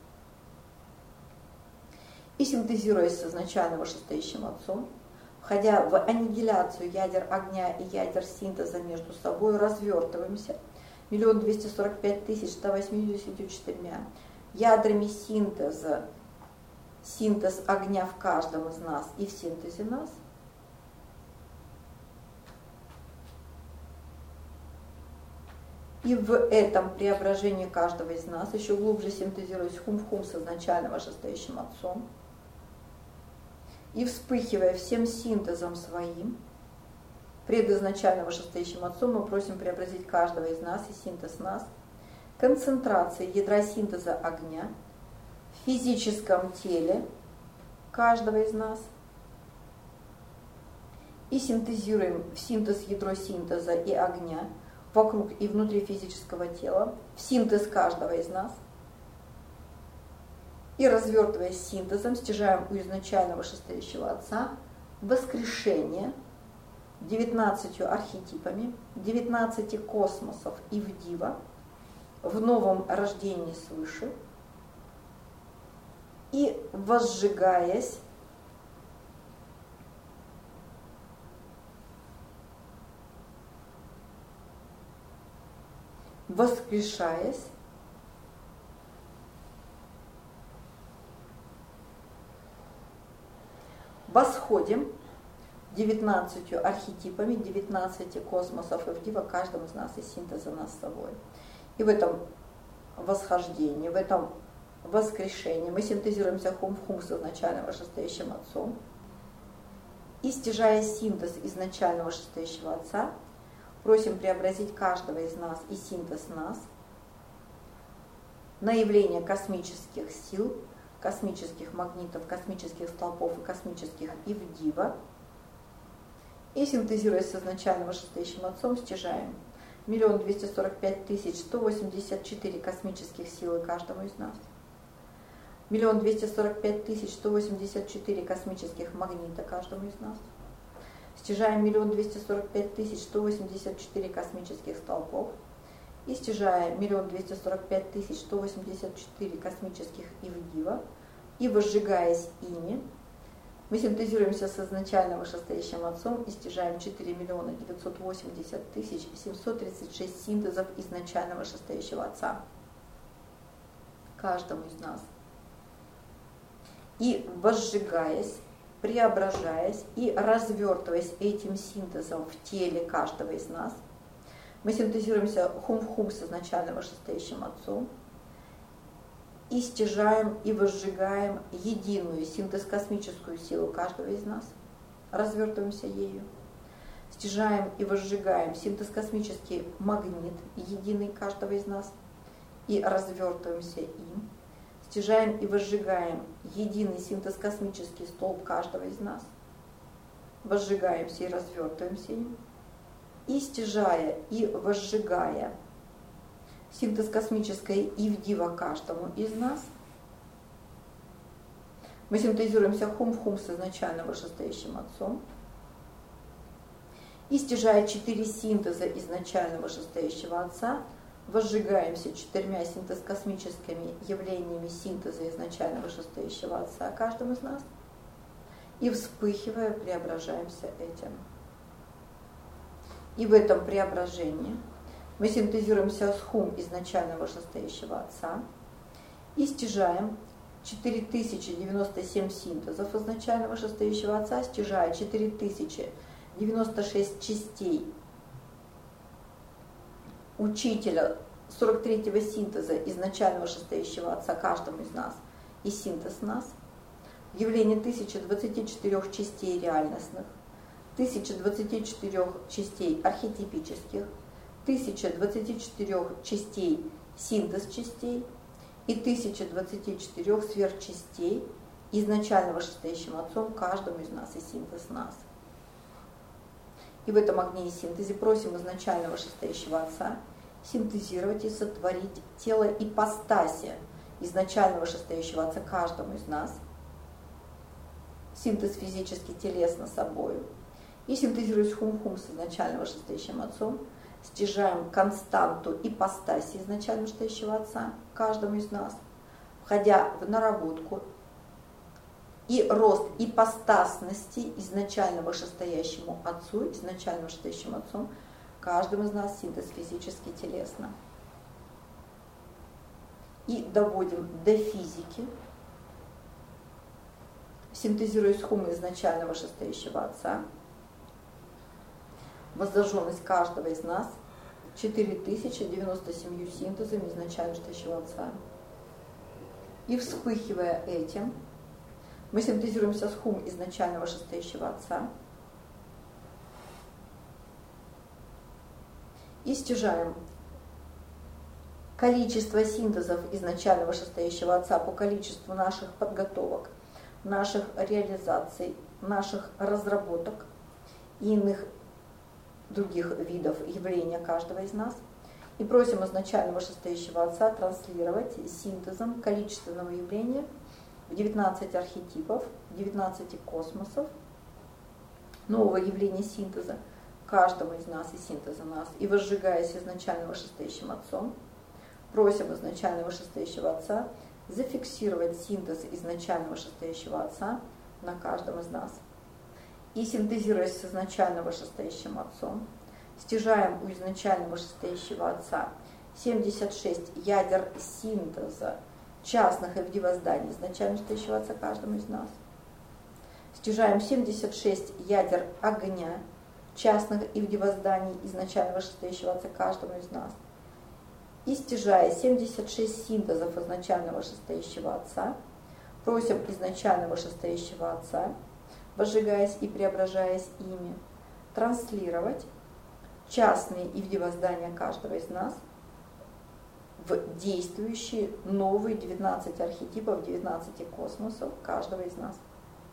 И синтезируясь с изначально вышестоящим Отцом, входя в аннигиляцию ядер огня и ядер синтеза между собой, развертываемся миллион двести сорок пять тысяч ста восьмидесятью четырьмя ядрами синтеза, синтез огня в каждом из нас и в синтезе нас. И в этом преображении каждого из нас, еще глубже синтезируясь хум в хум с изначально вышестоящим Отцом, и вспыхивая всем синтезом своим, пред изначально вышестоящим Отцом, мы просим преобразить каждого из нас и синтез нас, концентрацией ядра синтеза огня в физическом теле каждого из нас, и синтезируем в синтез ядро синтеза и огня вокруг и внутри физического тела, в синтез каждого из нас, и, развертываясь синтезом, стяжаем у изначально вышестоящего Отца воскрешение девятнадцатью архетипами, девятнадцати космосов и в дива в новом рождении свыше, и, возжигаясь воскрешаясь, восходим девятнадцатью архетипами, девятнадцати космосов и в дива каждому из нас и синтеза нас с собой. И в этом восхождении, в этом воскрешении мы синтезируемся хум в хум с изначально вышестоящим Отцом и, стяжая синтез изначально вышестоящего Отца, просим преобразить каждого из нас и синтез нас на явление космических сил, космических магнитов, космических столпов и космических ивдива. И, синтезируясь с изначально вышестоящим Отцом, стяжаем миллион двести сорок пять тысяч сто восемьдесят четыре космических силы каждому из нас, миллион двести сорок пять тысяч сто восемьдесят четыре космических магнита каждому из нас. Стяжаем миллион двести сорок пять тысяч сто восемьдесят четыре космических столпов и стяжаем миллион двести сорок пять тысяч сто восемьдесят четыре космических ивдива и, возжигаясь ими, мы синтезируемся с изначально вышестоящим Отцом и стяжаем четыре миллиона девятьсот восемьдесят тысяч семьсот тридцать шесть синтезов изначально вышестоящего Отца каждому из нас. И, возжигаясь, преображаясь и развертываясь этим синтезом в теле каждого из нас, мы синтезируемся хум в хум с изначально вышестоящим Отцом и стяжаем и возжигаем единую синтез-космическую силу каждого из нас, развертываемся ею, стяжаем и возжигаем синтез-космический магнит единый каждого из нас и развертываемся им, стяжаем и возжигаем единый синтез-космический столб каждого из нас, возжигаемся и развертываемся им, и, стяжая и возжигая синтез космической ивдива каждому из нас, Мы синтезируемся хум в хум с изначально вышестоящим Отцом. И стяжая четыре синтеза изначально вышестоящего Отца, возжигаемся четырьмя синтез-космическими явлениями синтеза изначально вышестоящего Отца каждым из нас. И вспыхивая, преображаемся этим. И в этом преображении мы синтезируемся с хум изначально вышестоящего Отца и стяжаем четыре тысячи девяносто семь синтезов изначально вышестоящего Отца, стяжая четыре тысячи девяносто шесть частей учителя сорок третьего синтеза изначально вышестоящего Отца каждому из нас и синтез нас, явление тысячи двадцати четырёх частей реальностных, тысячи двадцати четырёх частей архетипических, тысяча двадцати четырёх частей синтез частей и тысяча двадцати четырёх сверхчастей изначально вышестоящим Отцом каждому из нас и синтез нас. И в этом огне и синтезе просим изначально вышестоящего Отца синтезировать и сотворить тело ипостаси изначально вышестоящего Отца каждому из нас, синтез физически телесно собою, и синтезируясь хум-хум с изначально вышестоящим Отцом, стяжаем константу ипостаси изначально вышестоящего Отца каждому из нас, входя в наработку и рост ипостасности изначально вышестоящему Отцу, изначально вышестоящим Отцом, каждому из нас синтез физически телесно. И доводим до физики, синтезируясь хум изначально вышестоящего Отца, воззаженность каждого из нас четыре тысячи девяносто семь синтезами изначально вышестоящего Отца. И вспыхивая этим, мы синтезируемся с хум изначально вышестоящего Отца и стяжаем количество синтезов изначально вышестоящего Отца по количеству наших подготовок, наших реализаций, наших разработок и иных других видов явления каждого из нас. И просим изначально вышестоящего Отца транслировать синтезом количественного явления в девятнадцать архетипов, девятнадцать космосов, нового явления синтеза каждому из нас и синтеза нас. И возжигаясь изначально вышестоящим Отцом, просим изначально вышестоящего Отца зафиксировать синтез изначально вышестоящего Отца на каждом из нас. И синтезируясь с изначально вышестоящим Отцом, стяжаем у изначально вышестоящего Отца семьдесят шесть ядер синтеза частных и вдивозданий изначально вышестоящего Отца каждому из нас. Стяжаем семьдесят шесть ядер огня частных и вдивозданий изначально вышестоящего Отца каждому из нас. И стяжая семьдесят шесть синтезов изначально вышестоящего Отца, просим изначально вышестоящего Отца, возжигаясь и преображаясь ими, транслировать частные и вдивоздания каждого из нас в действующие новые девятнадцать архетипов, девятнадцать космосов каждого из нас.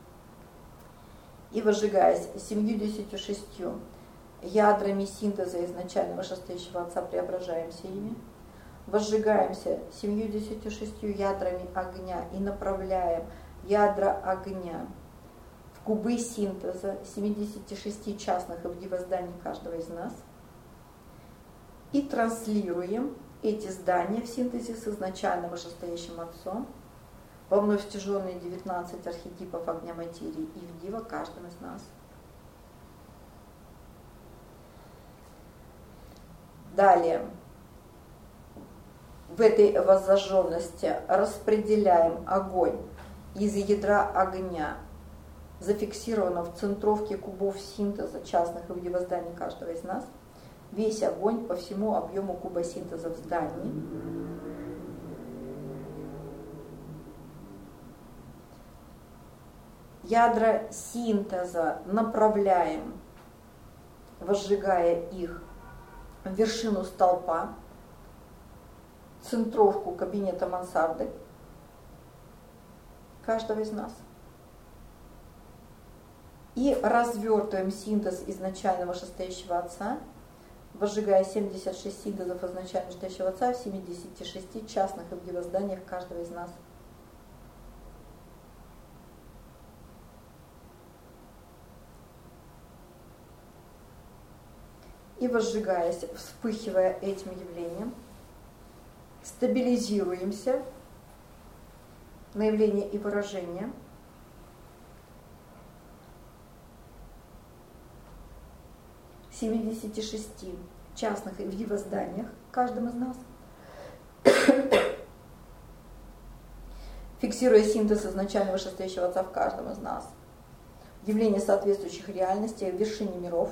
И возжигаясь семьюдесятью шестью ядрами синтеза изначально вышестоящего Отца, преображаемся ими, возжигаемся семьюдесятью шестью ядрами огня и направляем ядра огня в кубы синтеза семидесяти шести частных и вдивозданий каждого из нас и транслируем эти здания в синтезе с изначально вышестоящим Отцом во вновь стяженные девятнадцать архетипов огня материи и вдива каждым из нас. Далее, в этой воззаженности распределяем огонь из ядра огня, зафиксированного в центровке кубов синтеза частных и вдивозданий каждого из нас, весь огонь по всему объему куба синтеза в здании. Ядра синтеза направляем, возжигая их в вершину столпа, центровку кабинета мансарды каждого из нас. И развертываем синтез изначально вышестоящего Отца, возжигая семьдесят шесть синтезов изначально вышестоящего Отца в семидесяти шести частных и вдивозданиях каждого из нас. И возжигаясь, вспыхивая этим явлением, стабилизируемся на явление и выражение. семидесяти шести частных и в его зданиях в каждом из нас, фиксируя синтез изначально вышестоящего Отца в каждом из нас, явление соответствующих реальностей в вершине миров,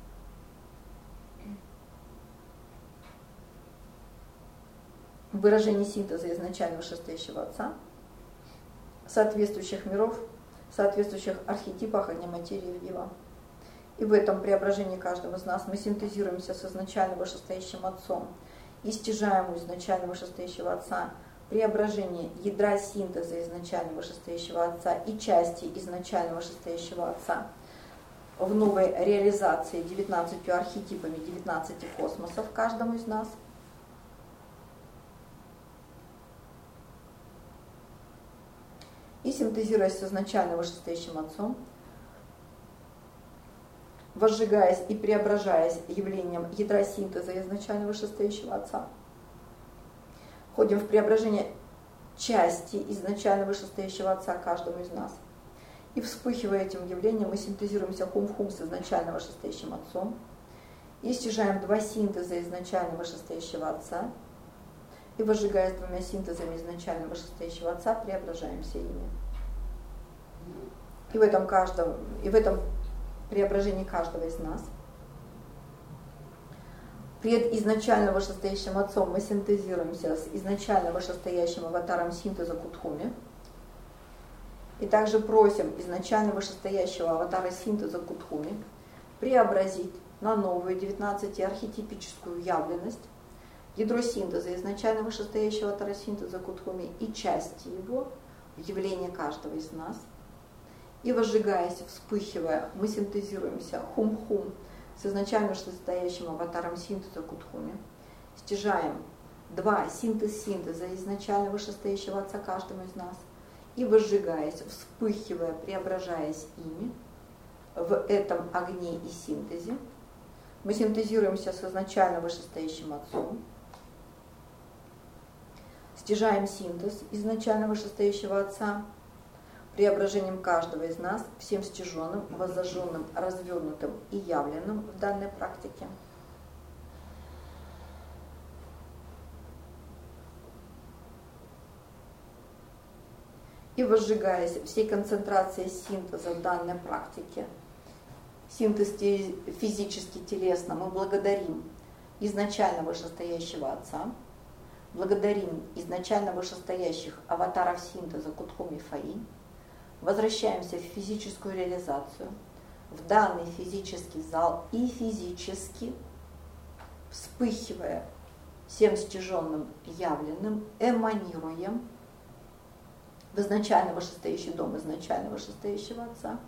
выражение синтеза изначально вышестоящего Отца, соответствующих миров, соответствующих архетипах огня, материи и Дива. И в этом преображении каждого из нас мы синтезируемся с изначально вышестоящим Отцом и стяжаем у изначально вышестоящего Отца преображение ядра синтеза изначально вышестоящего Отца и части изначально вышестоящего Отца в новой реализации девятнадцатью архетипами девятнадцати космосов каждому из нас. И синтезируясь с изначально вышестоящим Отцом, возжигаясь и преображаясь явлением ядра синтеза изначально вышестоящего Отца, входим в преображение части изначально вышестоящего Отца каждому из нас. И вспыхивая этим явлением, мы синтезируемся хум-хум с изначально вышестоящим Отцом и стяжаем два синтеза изначально вышестоящего Отца, и возжигаясь двумя синтезами изначально вышестоящего Отца, преображаемся ими. И в этом каждом, и в этом преображении каждого из нас пред изначально вышестоящим Отцом мы синтезируемся с изначально вышестоящим аватаром синтеза Кутхуми. И также просим изначально вышестоящего аватара синтеза Кутхуми преобразить на новую девятнадцатиархетипическую явленность ядро синтеза изначально вышестоящего аватара синтеза Кутхуми и части его в явление каждого из нас. И возжигаясь, вспыхивая, мы синтезируемся хум-хум с изначально вышестоящим аватаром синтеза Кутхуми, стяжаем два синтез-синтеза изначально вышестоящего Отца каждому из нас, и возжигаясь, вспыхивая, преображаясь ими в этом огне и синтезе, мы синтезируемся с изначально вышестоящим Отцом, стяжаем синтез изначально вышестоящего Отца, преображением каждого из нас, всем стяженным, воззаженным, развернутым и явленным в данной практике. И возжигаясь всей концентрацией синтеза в данной практике, синтез физически, телесно, мы благодарим изначально вышестоящего Отца, благодарим изначально вышестоящих аватаров синтеза Кутхуми Фаи, возвращаемся в физическую реализацию, в данный физический зал и физически, вспыхивая всем стяженным явленным, эманируем в изначально вышестоящий дом изначально вышестоящего Отца,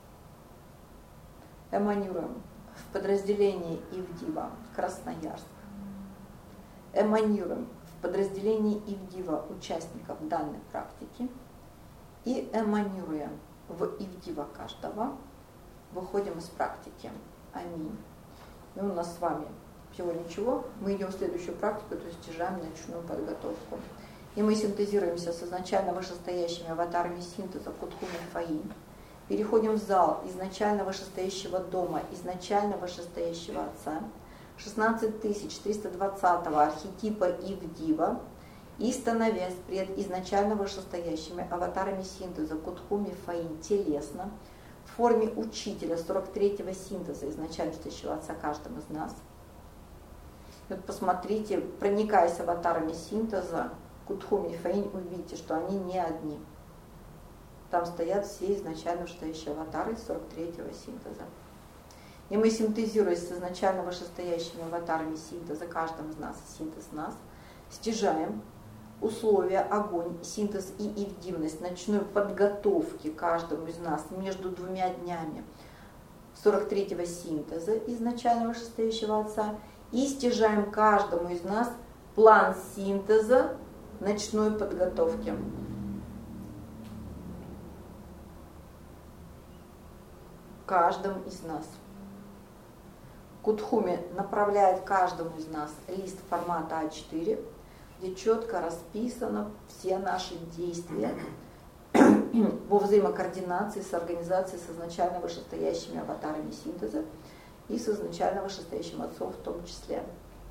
эманируем в подразделении Ивдива Красноярск, эманируем в подразделении Ивдива участников данной практики, и эманируя в Ивдива каждого, выходим из практики. Аминь. И у нас с вами всего ничего. Мы идем в следующую практику, то есть стяжаем ночную подготовку. И мы синтезируемся с изначально вышестоящими аватарами синтеза Кутхуми Фаи. Переходим в зал изначально вышестоящего дома, изначально вышестоящего Отца, шестнадцать тысяч триста двадцатого архетипа Ивдива, и становясь пред изначально вышестоящими аватарами синтеза Кутхуми Фаин телесно, в форме учителя сорок третьего синтеза изначально вышестоящего Отца каждым из нас. Вот посмотрите, проникаясь аватарами синтеза Кутхуми Фаин, увидите, что они не одни. Там стоят все изначально вышестоящие аватары сорок третьего синтеза. И мы, синтезируясь с изначально вышестоящими аватарами синтеза каждым из нас, синтез нас, стяжаем условия, огонь, синтез и ивдивность ночной подготовки каждому из нас между двумя днями сорок третьего синтеза изначально вышестоящего Отца и стяжаем каждому из нас план синтеза ночной подготовки. Каждым из нас. Кутхуми направляет каждому из нас лист формата а четыре, где четко расписаны все наши действия во взаимокоординации с организацией с изначально вышестоящими аватарами синтеза и с изначально вышестоящим отцом в том числе.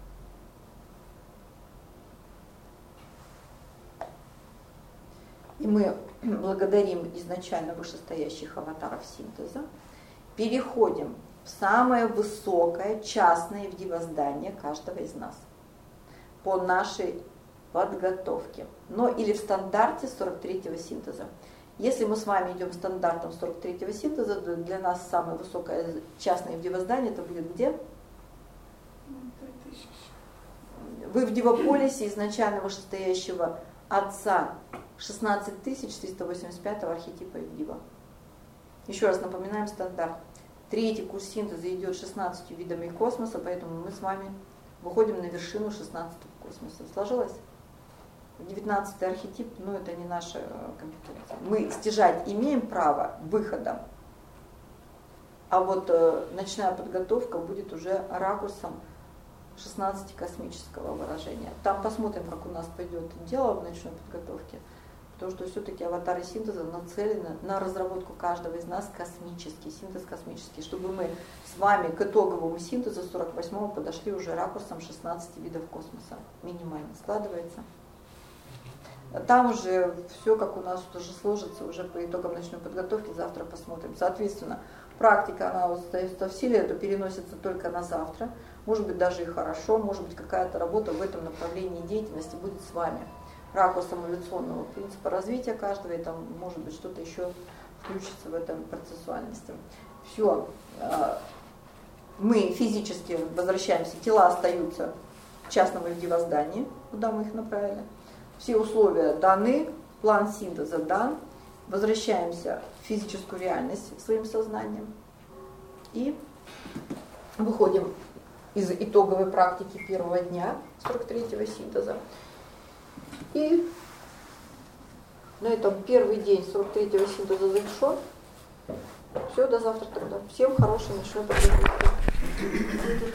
И мы благодарим изначально вышестоящих аватаров синтеза, переходим в самое высокое частное вдивоздание каждого из нас по нашей подготовке, но или в стандарте сорок третьего синтеза. Если мы с вами идем стандартом сорок третьего синтеза, то для нас самое высокое частное вдивоздание это будет где? Вы в Дивополисе изначально вышестоящего отца шестнадцать тысяч триста восемьдесят пятого архетипа Дива. Еще раз напоминаем стандарт. Третий курс синтеза идет шестнадцатью видами космоса, поэтому мы с вами выходим на вершину шестнадцатого космоса. Сложилось? девятнадцатый архетип, ну это не наша компетенция. Мы стяжать имеем право выходом, а вот э, ночная подготовка будет уже ракурсом шестнадцати космического выражения. Там посмотрим, как у нас пойдет дело в ночной подготовке, потому что все-таки аватары синтеза нацелены на разработку каждого из нас космический, синтез космический, чтобы мы с вами к итоговому синтезу сорок восьмого подошли уже ракурсом шестнадцати видов космоса. Минимально складывается. Там уже все, как у нас тоже сложится, уже по итогам ночной подготовки, завтра посмотрим. Соответственно, практика, она остается в силе, это переносится только на завтра. Может быть, даже и хорошо, может быть, какая-то работа в этом направлении деятельности будет с вами. Ракурсом эволюционного принципа развития каждого, и там, может быть, что-то еще включится в этом процессуальности. Все. Мы физически возвращаемся, тела остаются в частном вдивоздании, куда мы их направили. Все условия даны, план синтеза дан, возвращаемся в физическую реальность своим сознанием и выходим из итоговой практики первого дня сорок третьего синтеза. И на этом первый день сорок третьего синтеза завершен. Все, до завтра тогда. Всем хорошей ночной подготовки.